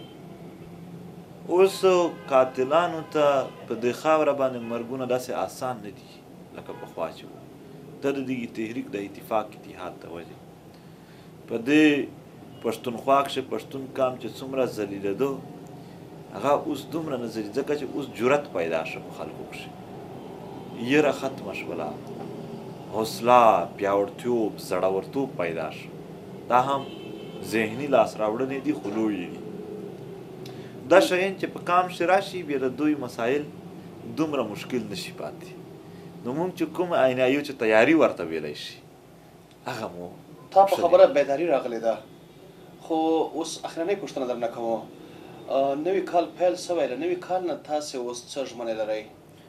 اوس قاتلانو ته په دې خاوره باندې مرګونه داسې آسان نه دي لکه پخوا چې وو. دا د دغې تحریک د اتفاق اتحاد ته وجې په دې پښتونخوا کښې پښتون قام چې څومره ذلیلېده هغه اوس دومره نه ځلي، ځکه چې اوس جرأت پیدا شو په خلکو کښې، یره ختمه شوله حوصله پیاوړتوب زړورتوب پیدا شي دا هم ذهني لاس راوړنې دي خو لویې دي دا شیان چې په کام شي راشي بیا د دوی مسایل دومره مشکل نشي پاتې نو موږ چې کوم عینایو چې تیاری ورته ویلی شي هغه مو تا په خبره بیداری راغلی ده خو اوس اخرنۍ پوښتنه درنه کوم نوی کال پیل سوی له نوي کال نه تاسې اوس څه ژمنې لرئ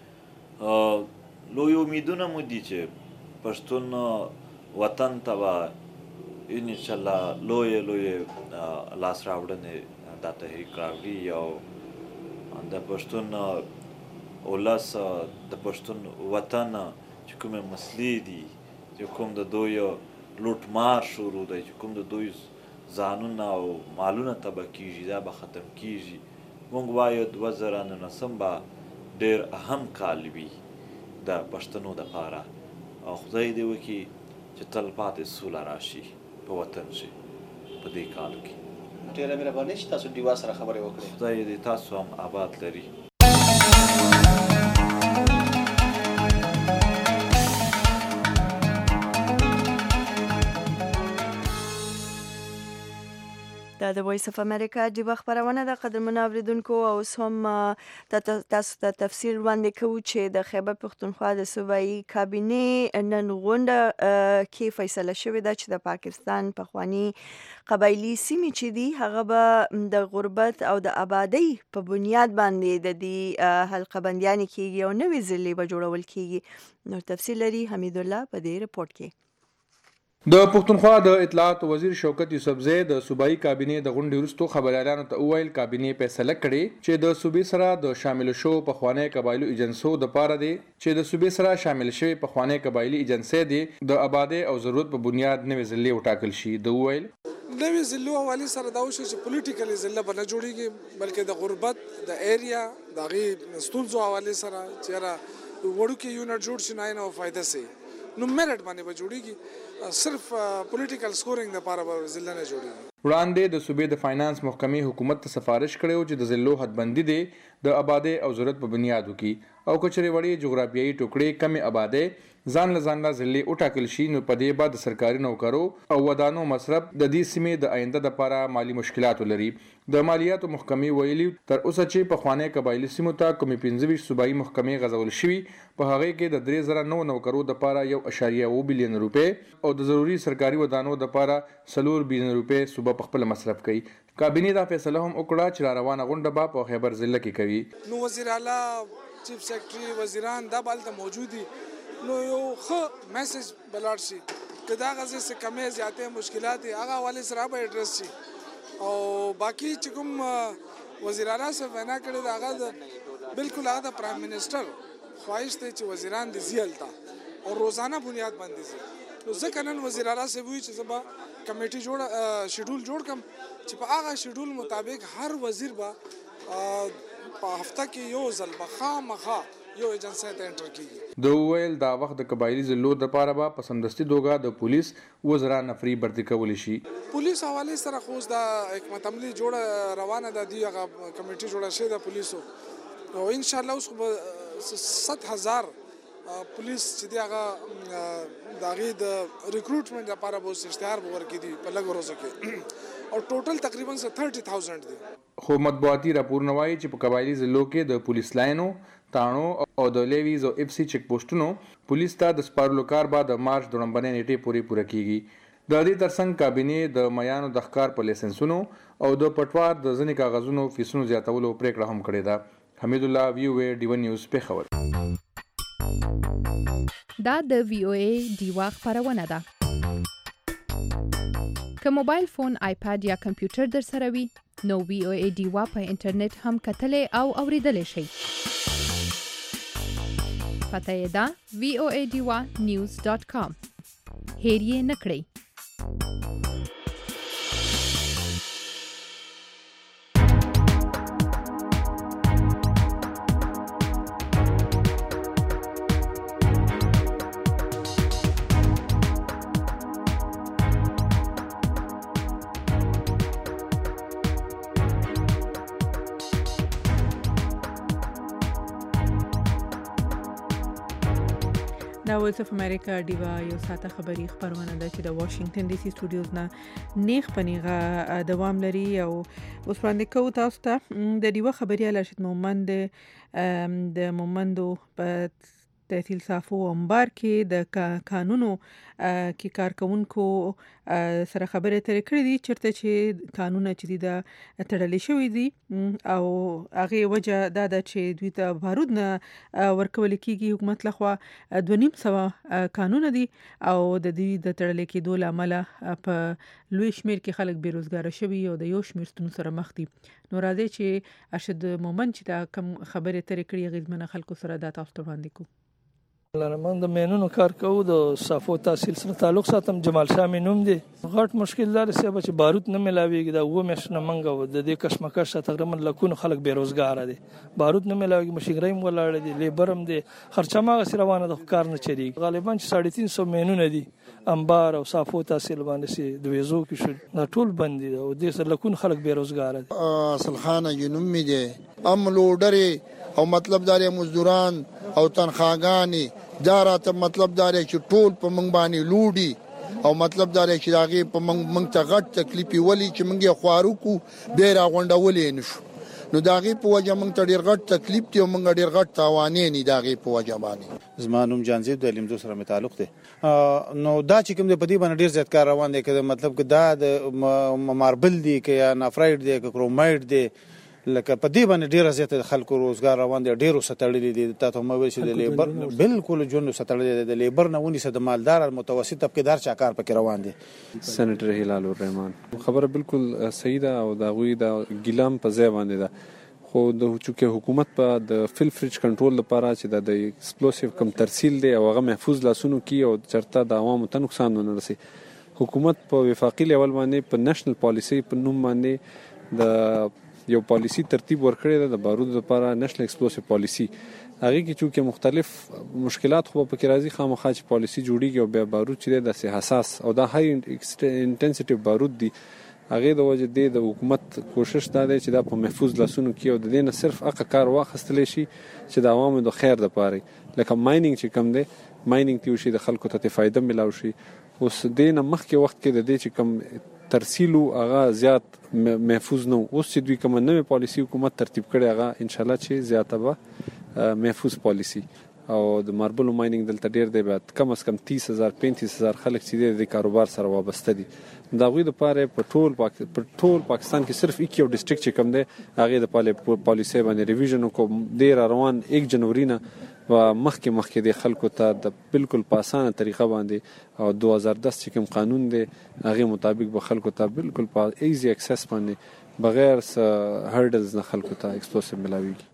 لوی امیدونه مو دي چې پښتون وطن ته به انشاءالله لویې لاس راوړنې دا تحریک راوړي او د پښتون ولس د پښتون وطن چې کومې مسلې دي چې کوم د دوی لوټمار شروع دی چې کوم د دوی ځانونه او مالونه تباه کیږي دا به ختم کیږي موږ وایو 2019 به ډېر اهم کال وي د پښتنو دپاره او خدای دې وکړي چې تل پاتې سوله راشي په وطن شي په دې کال کې ډېره مهرباني چې تاسو ډیوا سره خبرې وکړې خدای دې تاسو هم آباد لري دا د وایس اف امریکا ډیوه خبرونه د قدرمنو اوریدونکو او هم تاسو ته تفصیل وړاندې کوو چې د خیبر پښتونخوا د صوبایي کابینې نن غونډه کې فیصله شوې ده چې د پاکستان پخوانی قبایلی سیمې چې دي هغه به د غربت او د آبادی په بنیاد باندې د دې حلقه بندیانې کېږي او نوې ضلعې به جوړول کېږي نور تفصیل لري حمید الله په دې رپورټ کې د پښتونخوا د اطلاعات وزیر شوکت یوسفزی د صوبایي کابینې د غونډې وروسته خبريالانو ته وویل کابینې فیصله کړې چې د صوبې سره د شامل شو پخوانی قبایلو ایجنسو د پاره دي چې د صوبې سره شامل شوی پخوانی قبایلی ایجنسی دي د آبادی او ضرورت په بنیاد نوې ضلعې وټاکل شي د وویل نوې ضلعو حوالې سره دا وشو چې پولیټیکلی ضلع به نه جوړېږي بلکې د غربت د ایریا د هغې ستونزو حوالې سره چېرې وړوکی یونټ جوړ شي نه فایده سي نو میرټ باندې به جوړیږي صرف پولیټیکل سکورینګ لپاره به ضلع نه جوړیږي وړاندې د صوبې د فاینانس محکمې حکومت ته سفارش کړو چې د ضلعو حدبندي دي د آبادی او ضرورت په بنیاد وکړي او کچري وړي جغرافیایي ټوکړې کمې آبادی ځان له ضلع وټاکل شي نو په دې بعد سرکاري نوکرو او ودانو مصرف د دې سیمې د آینده لپاره مالی مشکلات لري د مالیاتو محکمې ویلي تر اوسه چې په خوانې قبایلی سیمو ته کومې 25 صوبایي محکمې غځول شوي په هغه کې د 3009 نوکرو لپاره 1.2 بلین روپے او د ضروري سرکاري ودانو لپاره 4 بلین روپے صوبه په خپل مصرف کوي کابینې دا فیصله هم وکړه چې روانه غونډه به په خیبر ضلع کې کوي نو وزیر اعلی چیف سیکرټري وزیران دا بالته موجودي نو یو ښه میسج بلاړ شي که دا غزه څه کمې زیاتې مشکلات هغه حوالې سره به اډرس شي او باقي چې کوم وزیر اعلی صاحب وینا کړې دا هغه بالکل هغه د پرایم منسٹر خواهش دی چې وزیران دې زی هلته او روزانه بنیاد باندې زی نو ځکه نن وزیر اعلی صاحب وایي چې زه به کمیټي شیډول جوړ کړم چې په هغه شیډول مطابق هر وزیر به په هفته کې یو ځل به خامخا یو ایجنسی ته انټر کیږي د ویل دا وخت د قبایلی ضلعو لپاره به په سمدستي توګه د پولیس وزرا نفري برتي کولی شي پولیس حواله سره خو د حکمت عملی جوړه روانه ده دی هغه کمیټي جوړه شوی د پولیسو او ان شاء الله اوس 7000 پولیس چې دی هغه داغه د ریکروټمنټ لپاره به اشتهار ورکړي دي په لږ ورځو کې او ټوټل تقریبا 30000 دي خو مطبوعاتي راپورونه وایي چې په قبایلی ضلعو کې د پولیس لاینو تانو او د لیویز او اف سي چک پوسټونو پولیس ته د سپارلو کار بعد مارچ د نومبر نیټه پوره کیږي د دې ترڅنګ کابینې د میانو د ښکار په لایسنسونو او د پټوار د ځنې کاغذونو فیسونو زیاتولو پریکړه هم کړې ده حمید الله ویو ډیو نیوز په خبر دا د وی او ای ډیوا خبرونه ده که موبایل فون آیپاد یا کمپیوټر در سره وي نو وی او ای ډیوا په انټرنیټ هم کتلې او اوریدلې شئ پته یې ده voadiwa.news.com هیر یې نه کړئ دا وایس اف امریکا ډیوا یو ساته خبري خبرونه ده چې د واشنگټن ډي سي سټوډیوز نه نیغ پنیغه دوام لري او اوس وړاندې کوو تاسو ته د ډیوا خبري راشد مومند د مومندو په تحصیل صافو انبار کې د قانونو کې کارکونکو سره خبرې ترې کړې دي چرته چې قانون چې د تړلې شوی دي او هغه وجه دا ده چې دوی ته بارود نه ورکول کېږي حکومت لخوا 2.5 قانون دي او د دې د تړلې کېدو لامل په لوی شمیر کې خلک بیروزګار شوي او د یو شمیر ستونزو سره مخ دي نو راځي چې ارشد مومند چې دا کم خبرې ترې کړې غیزمنه خلکو سره دا تاسو ته وړاندې کوو. من د مینونو کار کوو د صافو تحصیل سره تعلق ساتم. جمال شاه مې نوم دی. غټ مشکل دار چې بارود نه ملاویږي دا و مېش نه منګو د دې کشمکش تقریبا لکونو خلک بیروزګار دي. بارود نه ملاویږي مشګریم ولاړ دي لیبرم دي خرچه ما روانه د کار نه چری غالبا 350 مینونه دي انبار او صافو تحصیل باندې سي د ویزو کې شو دا ټول بند دي او دې سره لکون خلک بیروزګار دي. اصل خانه ینوم می دي ام لوډري او مطلب دار مزدوران او تنخواګانی داراته مطلب دار چې ټول په منګ باندې لوډي او مطلب دار چې داغه په منګ ته غټ تکلیفي ولی چې منګه خوارو کو بیره غونډولې نشو نو داغه په وجه منګ ته ډیر غټ تکلیف دی او منګ ډیر غټ تاوانې نه داغه په وجه باندې. زمانوم جانزیب د لیمزو سره متعلق دی نو دا چې کوم د پدی باندې ډیر زیات کار روان دی کده مطلب که دا د ماربل دی که یا نافراید دی که کروماید دی لکه په دې باندې ډیره زیاته خلکو روزګار روان دي ډیرو ستړلي دي تاسو مو ویل چې د لیبر بالکل جون ستړلي دي د لیبر نه ونی د مالدار متوسط طبقه چا کار پکې روان دي. سېنیټر هلال الرحمن خبره بالکل صحیح ده او دا غوي د ګیلام په ځای باندې ده خو د چونکه حکومت په د فل فریج کنټرول لپاره چې د ایکسپلوسیو کم ترسیل دی او هغه محفوظ لاسونو کې او چرته د عوامو ته نقصان نه رسي حکومت په وفاقي لیول باندې په نېشنل پالیسی په نوم باندې د یو پالیسی ترتیب ورکړی ده د بارود لپاره نېشنل ایکسپلوسیو پالیسی هغه کې چې مختلف مشکلات خو په کې راځي خامخا چې پالیسی جوړیږي او بیا بارود چې د حساس او د های انټنسټی بارود دی هغه د وجه د حکومت کوشش دا دی چې دا په محفوظ لاسونو کې او د دې نه صرف هغه کار واخیستل شي چې د عوامو د خیر لپاره لکه ماینینګ چې کم دی ماینینګ ته شي د خلکو ته فائدہ ملاو شي اوس دې نه مخکې وخت کې د دې چې کم ترسیلو هغه زیات محفوظ نه اوس چې دوی کوم نوې پالیسی حکومت ترتیب کړي هغه ان شاء الله چې زیاته به محفوظ پالیسی او د ماربل ماینینګ دلته ډیر دی بعد کم از کم 30000 35000 خلک چې د کاروبار سره وابسته دي دا غوي د پاره په ټول پاکستان کې صرف یو ډیسټریکټ چې کم دی هغه د پالیسی باندې ریویژن کو ډیر روان 1 جنوري نه و مخکې د خلکو ته د بالکل په اسانه طریقه باندې او 2010 چې کوم قانون دی هغه مطابق به خلکو ته بالکل په ایزی اکسس باندې بغیر هرډلز نه خلکو ته ایکسپلوسیو ملاويږي.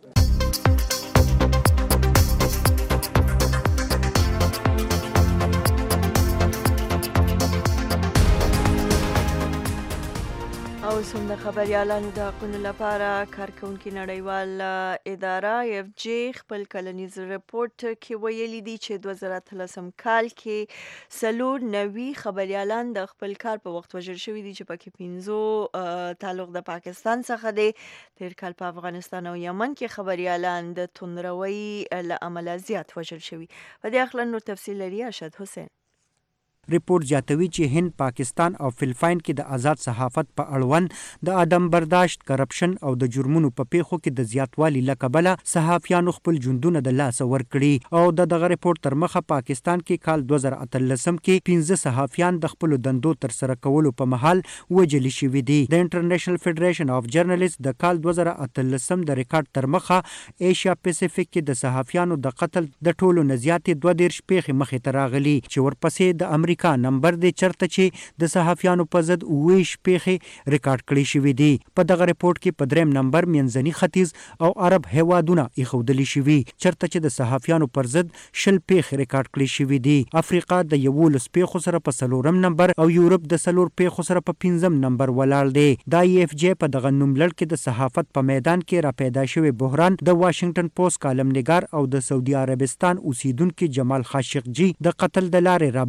اوس هم د خبريالانو د حقونو لپاره کارکونکو نړیوال اداره اف جی خپل کلنیز رپورت کې ویلي دي چې 2013 کال کې 90 خبريالان د خپل کار په وخت وژل شوي دي چې پکې 15 تعلق د پاکستان څخه دي. تیر کال په افغانستان او یمن کې خبريالان د توندروي له امله زیات وژل شوي. په دې اړه نور تفصیل لري ارشد حسین. ریپورت زیاتوي چې هند، پاکستان او فلپاین کې د آزاد صحافت په اړوند د عدم برداشت، کرپشن او د جرمونو په پیښو کې د زیاتوالي لکبله صحافیانو خپل ژوندونه د لاسه ورکړي او دغه ریپورت تر مخه پاکستان کې کال 2013 کې 15 صحافیان د خپل دندو تر سره کولو په محل وجل شوي دي. د انټرنیشنل فدریشن اف جرنالیست د کال 2013 د ریکارډ تر مخه ایشیا پیسفیک کې د صحافیانو د قتل د ټولو نه زیاتې 22 پیښې مخې ته راغلي چې ورپسې د امریکا نمبر دی چرته چې د صحافیانو په ضد 20 پیښې ریکارډ کړي شوې دي. په دغه ریپورت کې په دریم نمبر منځني ختیځ او عرب هیوادونه ایښودل شوي چرته چې د صحافیانو پر ضد 20 پیښې ریکارډ کړي شوې دي. افریقا د 11 پیښو سره په 4م نمبر او یورپ د 4 پیښو سره په 5م نمبر ولاړ دی. د اف جی په دغه نوملړ کې د صحافت په میدان کې را پیدا شوی بحران د واشنگټن پوسټ کالم نگار او د سعودي عربستان اوسیدونکو جمال خاشقجي د قتل د لارې را برسېره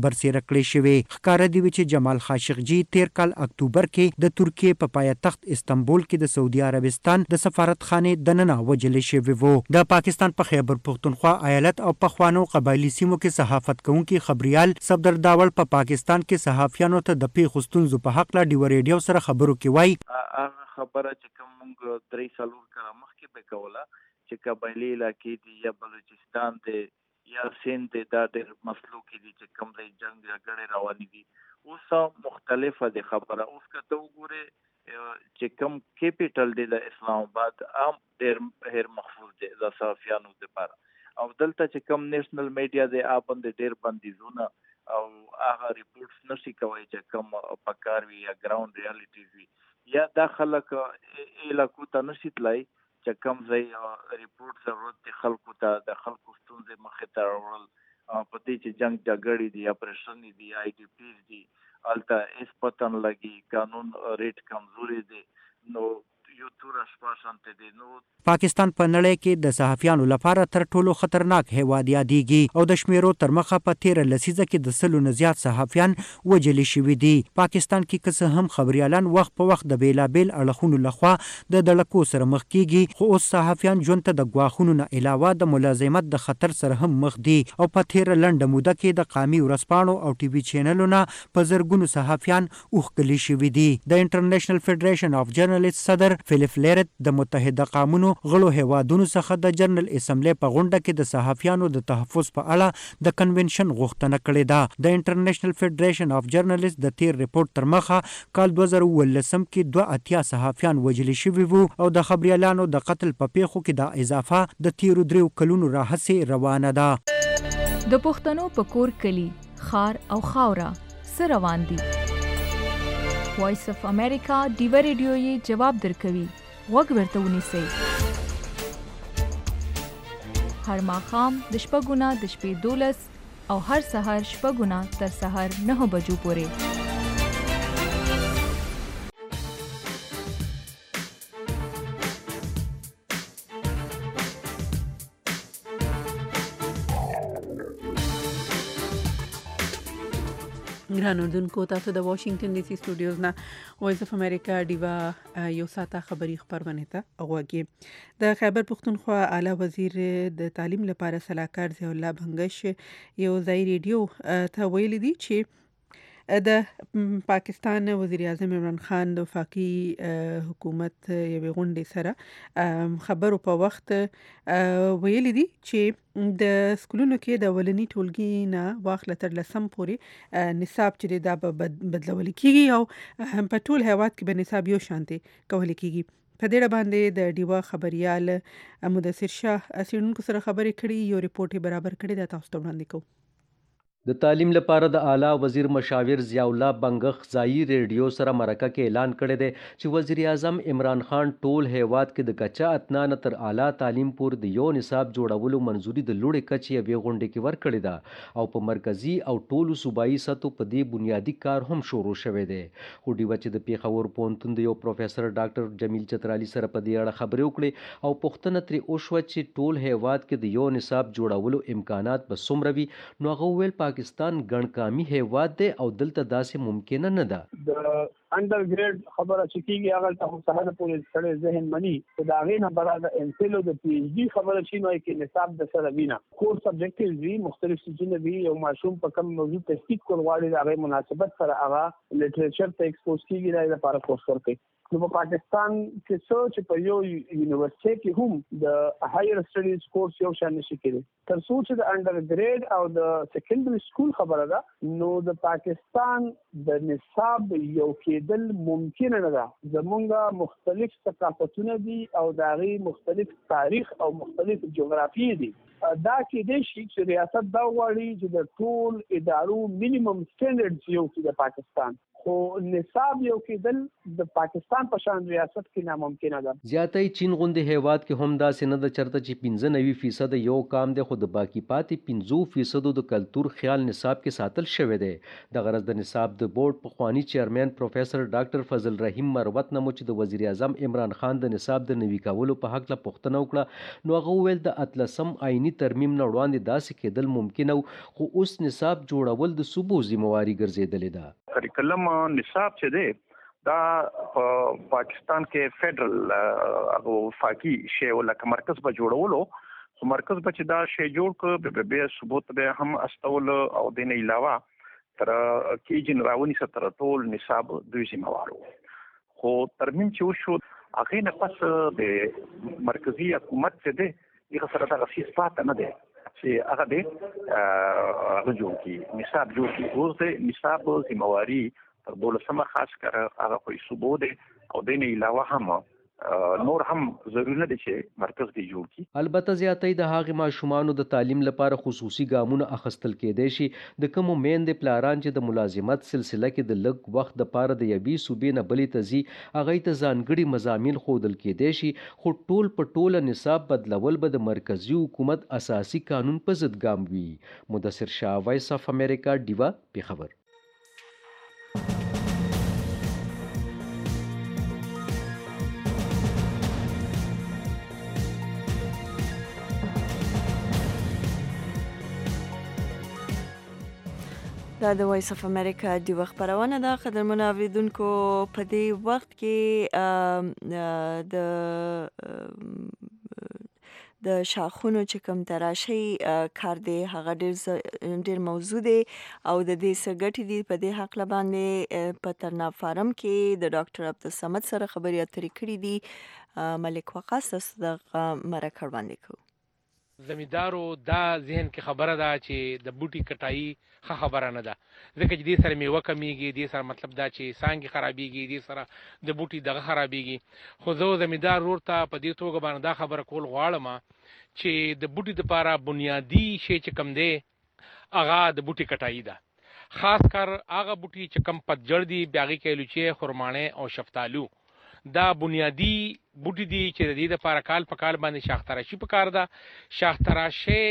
کړې شوې. ښکاره دی چې جمال خاشقجي تیر کال اکتوبر کې د ترکیې په پایتخت استنبول کې د سعودي عربستان د سفارتخانې دننه وژل شوی وو. د پاکستان په خیبر پختونخوا ایالت او پخوانو قبایلی سیمو کې صحافت کوونکي خبريال صفدر داول په پاکستان کې صحافیانو ته د پیښو ستونزو په حق لا ډیو ریډیو سره خبرو کې وایي هغه خبره چې کوم موږ 3 کاله مخکې به کوله چې قبایلی علاقې دي یا بلوچستان دی یا سند دی دا ډېر مسلو کې دي چې کوم ځای جنگ جګړې روانې دي اوس مختلفه دي خبره. اوس که ته وګورې چې کوم کیپیټل دی د اسلام آباد هم ډېر محفوظ دی د صحافیانو لپاره او دلته چې کوم نېشنل میډیا دی باندې ډېر بندیزونه او هغه ریپورټس نشي کوي چې کوم پکار وي یا ګراوند ریالټیز وي یا دا خلک علاقو ته نشي تلای چې کوم ځای ریپورټ ضرورت دی خلکو ته د خلکو ستونزې مخې ته راوړل په دې چې جنگ جګړې دي یا پریشن دي آی ډي پیز دي الته اس پتن لګي قانون ریټ کمزوري دي نو یو تور شپاشانته دي. نو پاکستان په نړۍ کې د صحافیانو لپاره تر ټولو خطرناک هیواد یادېږي او د شمیرو تر مخه په 13 لسیزه کې د 100 نه زیات صحافیان وژل شوي دي. پاکستان کې که څه هم خبريالان وخت په وخت د بیلابیل اړخونو لخوا د دړکو سره مخ کیږي خو اوس صحافیان ژوند ته د غواخونو نه علاوه د ملازمت د خطر سره هم مخ دي او په 13 لنډه موده کې د قامي ورځپاڼو او ټي وي چینلونو په زرګونو صحافیان اوښکلي شوي دي. د انټرنیشنل فدریشن اف جرنالیست صدر فلیپ لیرت د متحده قومونو غړو هیوادونو څخه د جنرال اسمبلی په غونډه کې د صحافیانو د تحفظ په اړه د کنونشن غوښتنه کړې ده. د انټرنیشنل فدریشن اف جرنالیست د تیر ریپورت تر مخه کال 2018 کې 2 صحافیان وژل شوي وو او د خبريالانو د قتل په پیښو کې د اضافه د تیرو 3 کلونو راهیسې روانه ده. د پښتنو په کور کلی خار او خاوره سره روان دي. وایس اف امریکا ډیو ریډیو یې جواب درکوي. وګ ورته ونیسئ. هر ماښام د شپږونه د شپې 12 او هر سهار شپږونه تر سهار 9 بجو پورې. ګران اوردونکو تاسو د واشنگټن ډي سي سټوډیوز نه وایس اف امریکا ډیوا یو ساته خبری خبرونه ته اوږه د خیبر پختونخوا اعلی وزیر د تعلیم لپاره صلاحکار ضیاء الله بنگش یو ځای ریډیو ته ویلي دي چې د پاکستان وزیر اعظم عمران خان د وفاقي حکومت یو غونډې سره خبرو په وخت ویلي دي چې د سکولونو کې د ولني ټولګي نه واخله تر لسم پورې نصاب چې دا بدلول کیږي او په ټول هیواد کې به نصاب یو شانتي کول کیږي. په دې باندې د ډیوا خبريال مدثر شاه اسیرونکو سره خبرې کړي یو ریپورت برابر کړي دا تاسو ته وړاندې کوم. د تعلیم لپاره د اعلی وزیر مشاور ضیاء الله بنگخ ځای ریډیو سره مرکه کې اعلان کړی دی چې وزیر اعظم عمران خان ټول هیواد کې د کچا اتنان تر اعلی تعلیم پورې د یو نصاب جوړولو منځوري د لوړې کچې یوې غونډې کې ورکړې ده او په مرکزی او ټولو صوبایي سطحو په دې بنیادی کار هم شروع شوی دی. خو ډیوه چې د پیښور پوهنتون د یو پروفیسور ډاکټر جمیل چترالي سره په دې اړه خبرې وکړې او پوښتنه ترې وشوه چې ټول هیواد کې د یو نصاب جوړولو امکانات به څومره وي نو هغه وویل پاکستان ګڼکامي هیواد دی او دلته داسې ممکنه نه ده. د انډر ګریډ خبره چې کیږي هغه ته سهار پورې سره ذهن مني چې دا غي نه برابر د ام فل او د پی ایچ ډي خبره شي نو کې نصاب د سره وینا کورس سبجیکټیوز وی مختلف سيزونه وی او ماشوم په کوم موضوع تحقیق کول غواړي دا غي مناسبت سره هغه لټریچر ته ایکسپوز کیږي دا لپاره کورس ورکړي. نو په پاکستان کې څو چې په یو یونیورسيټي کې هم د هایر سټډیز کورس یو شان نشي کېږي تر څو چې د انډر ګریډ او د سیکنډري سکول خبره ده نو د پاکستان د نصاب یو کېدل ممکن نه ده. زمونږ مختلف ثقافتونه دي او د هغې مختلف تاریخ او مختلف جغرافیې دي. دا کېدای شي چې ریاست دا غواړي چې د ټول ادارو مینیمم سټینډرډز یو کړي د پاکستان خو نصاب یو کېدل د پاکستان په شان ریاست کې ناممکنه ده. زیاتې چین غوندې هیواد کې هم داسې نه ده چرته چې 95% یو کام دی، خو د باقي پاتې 50% د کلتور خیال نصاب کې ساتل شوی دی. د غرض د نصاب د بورډ پخوانی چیرمن پروفیسر ډاکټر فضل رحیم مروت نه مو چې د وزیر اعظم عمران خان د نصاب د نوي کولو په حق له پوښتنه وکړه، نو هغه وویل د 18 آئینی ترمیم نه وړاندې داسې کېدل ممکن و، خو اوس نصاب جوړول د صوبو ذمہواری ګرځېدلې ده. کریکلم نصاب چې دی دا پاکستان کې فیډرل او وفاقي شی ولکه مرکز به جوړولو، خو مرکز به چې دا شی جوړ کړ به ثبوت به هم استول او د نه علاوه تر کې جنراونی ستر ټول نصاب دوی ذمہوارو. خو ترمیم چې وشو هغه نه پس د مرکزی حکومت چې دی هغه سره دا غفیس پات نه دی چې هغه دې جوړ کی نصاب جوړ کی. اوس د نصاب ذمہواری تر 12 خاص کر هغه کوئی صوبو دی او د نه علاوه هم نور هم ضروري نه دي چې مرکز دی جوړ کی. البته زیاتې د هغه ماشومان د تعلیم لپاره خصوصي ګامونه اخیستل کېدای شي. د کوم میندې پلاران چې د ملازمت سلسله کې د لږ وخت د پاره د یوې صوبې نه بلې ته ځي، هغه ته ځانګړي مضامین ښودل کېدای شي، خو ټول په ټوله نصاب بدلول به د مرکزی حکومت اساسي قانون په ضد ګام وي. مدثر شاه، وایس اف امریکا، ډیوا، پیښور. دا د وایس اف امریکا دی وخت خبرونه ده. قدرمن اوریدونکو، په دې وخت کې د شاخونو چې کوم تراشی کار دی هغه ډیر موضوع دی او د دې سګټې دی. په دې حق باندې په ترنا فارم کې د ډاکټر عبدالصمد سره خبرې اترې کړې دي. ملک وقاص تاسو د مرکه باندې کو زمیندارو دا ذهن کې خبره ده چې د بوټي کټایي ښه خبره نه ده، ځکه چې دې سره میوه کمیږي، دې سره مطلب دا چې څانګې خرابېږي، دې سره د بوټي دغه خرابېږي. خو زه زمیندار ورور ته په دې توګه باندې دا خبره کول غواړم چې د بوټي دپاره بنیادي شی چې کم دی هغه د بوټي کټایي ده. خاص کر هغه بوټي چې کم پتجړ دي، بیا هغې کې الوچې، خرماڼې او شفتالو، دا بنیادی بوټي دي چې د دې دپاره کال په کال باندې شاخ تراشي پکار ده. شاخ تراشي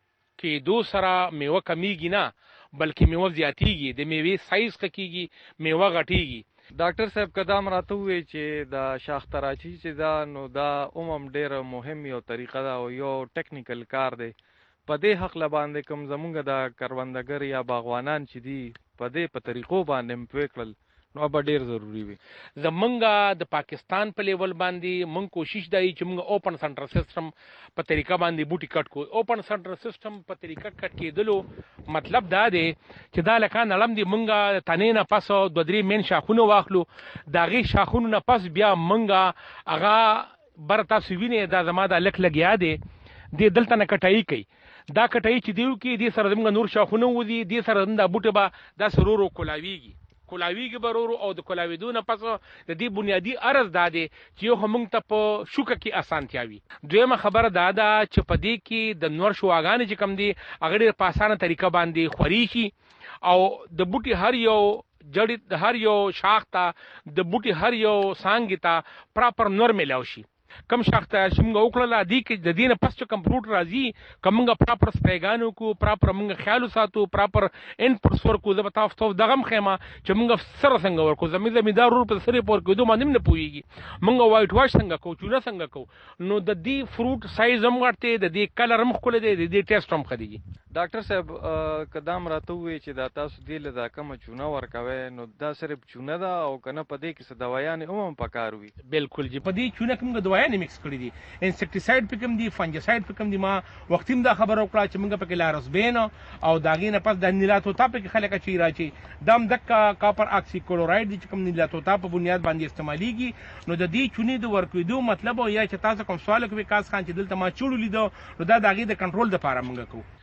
کېدو سره میوه کمیږي نه، بلکې میوه زیاتیږي، د میوې سایز ښه کېږي، میوه غټیږي. ډاکټر صاحب قدام راته ووایي چې د شاخ تراشي چې دا نو دا ډېره مهم یو طریقه ده او یو ټیکنیکل کار دی. په دې حق باندې کوم زمونږ د کروندګر یا باغوانان چې دي په دې په طریقو باندې پوه کړل نو به ډیر ضروری وي. زمونږ د پاکستان په لیول باندې مونږ کوشش دی چې مونږ اوپن سنټر سیستم په طریقه باندې بوټي کټ کو. اوپن سنټر سیستم په طریقه کټ کېدلو مطلب دا دی چې دا لکه نړم دی مونږ تنې نه پس 2-3 مین شاخونه واخلو، د هغې شاخونو نه پس بیا مونږ هغه بر تاسو وینئ دا زما دا لږ لګیا دی، دې دلته نه کټایي کوي. دا کټایي چې دیو کې دې سره زمونږ نور شاخونه وځي، دې سره دا بوټي به داسې ورو ورو کولاویږي برورو او د کولاویدو نه پس د دې بنیادی عرض دا دی چې یو موږ ته په شوکه کې اسانتیا وي. دویمه خبره دا ده چې په دې کې د نور شواګانې چې کم دي هغه ډېر په اسانه طریقه باندې خوري شي او د بوټي هر یو جړی، د هر یو شاخ ته، د بوټي هر یو څانګې ته پراپر نور میلاو شي. کم شاخ ته چې موږ وکړله دې کې د دې نه پس چې کم فروټ راځي که موږ پراپر سپریګان وکړو، پراپر موږ خیال وساتو، پراپر انپوټس ورکړو. زه به تاسو ته دغه هم ښیم چې موږ سره څنګه ورکړو. زموږ زمیندار ورور په سرې په ورکېدو باندې هم نه پوهېږي موږ وایټ واش څنګه کوو، چونه څنګه کوو. نو د دې فروټ سایز هم غټ دی، د دې کلر هم ښکلی دی، د دې ټیسټ هم ښه دی. ډاکټر صاحب قدام راته ووایي چې دا تاسو دې له دا کومه چونه ورکوئ نو دا صرف چونه ده او که نه په دې کې څه دوایانې هم پکار وي؟ بلکل جی، په دې چونه کې موږ دوایانې مکس کړي دي، انسیکټیساید پکې هم دي، فنجساید پکې هم دي. ما وختي هم دا خبره وکړه چې موږ پکې لارسبین او د هغې نه پس د نیلاتوتا پکې خلک اچوي راچي، دا هم دکه کاپر اکسي کلوراید دي چې کوم نیلاتوتا په بنیاد باندې استعمالیږي. نو د دې چونې د ورکېدو مطلب یا چې تاسو کوم سوال کوئ کاس خان چې دلته ما چوړو لیدو نو دا د هغې د کنټرول دپاره موږ کوو.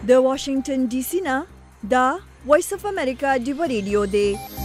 د واشنگټن ډي سي نه دا وایس اف امریکا دی ریډیو دی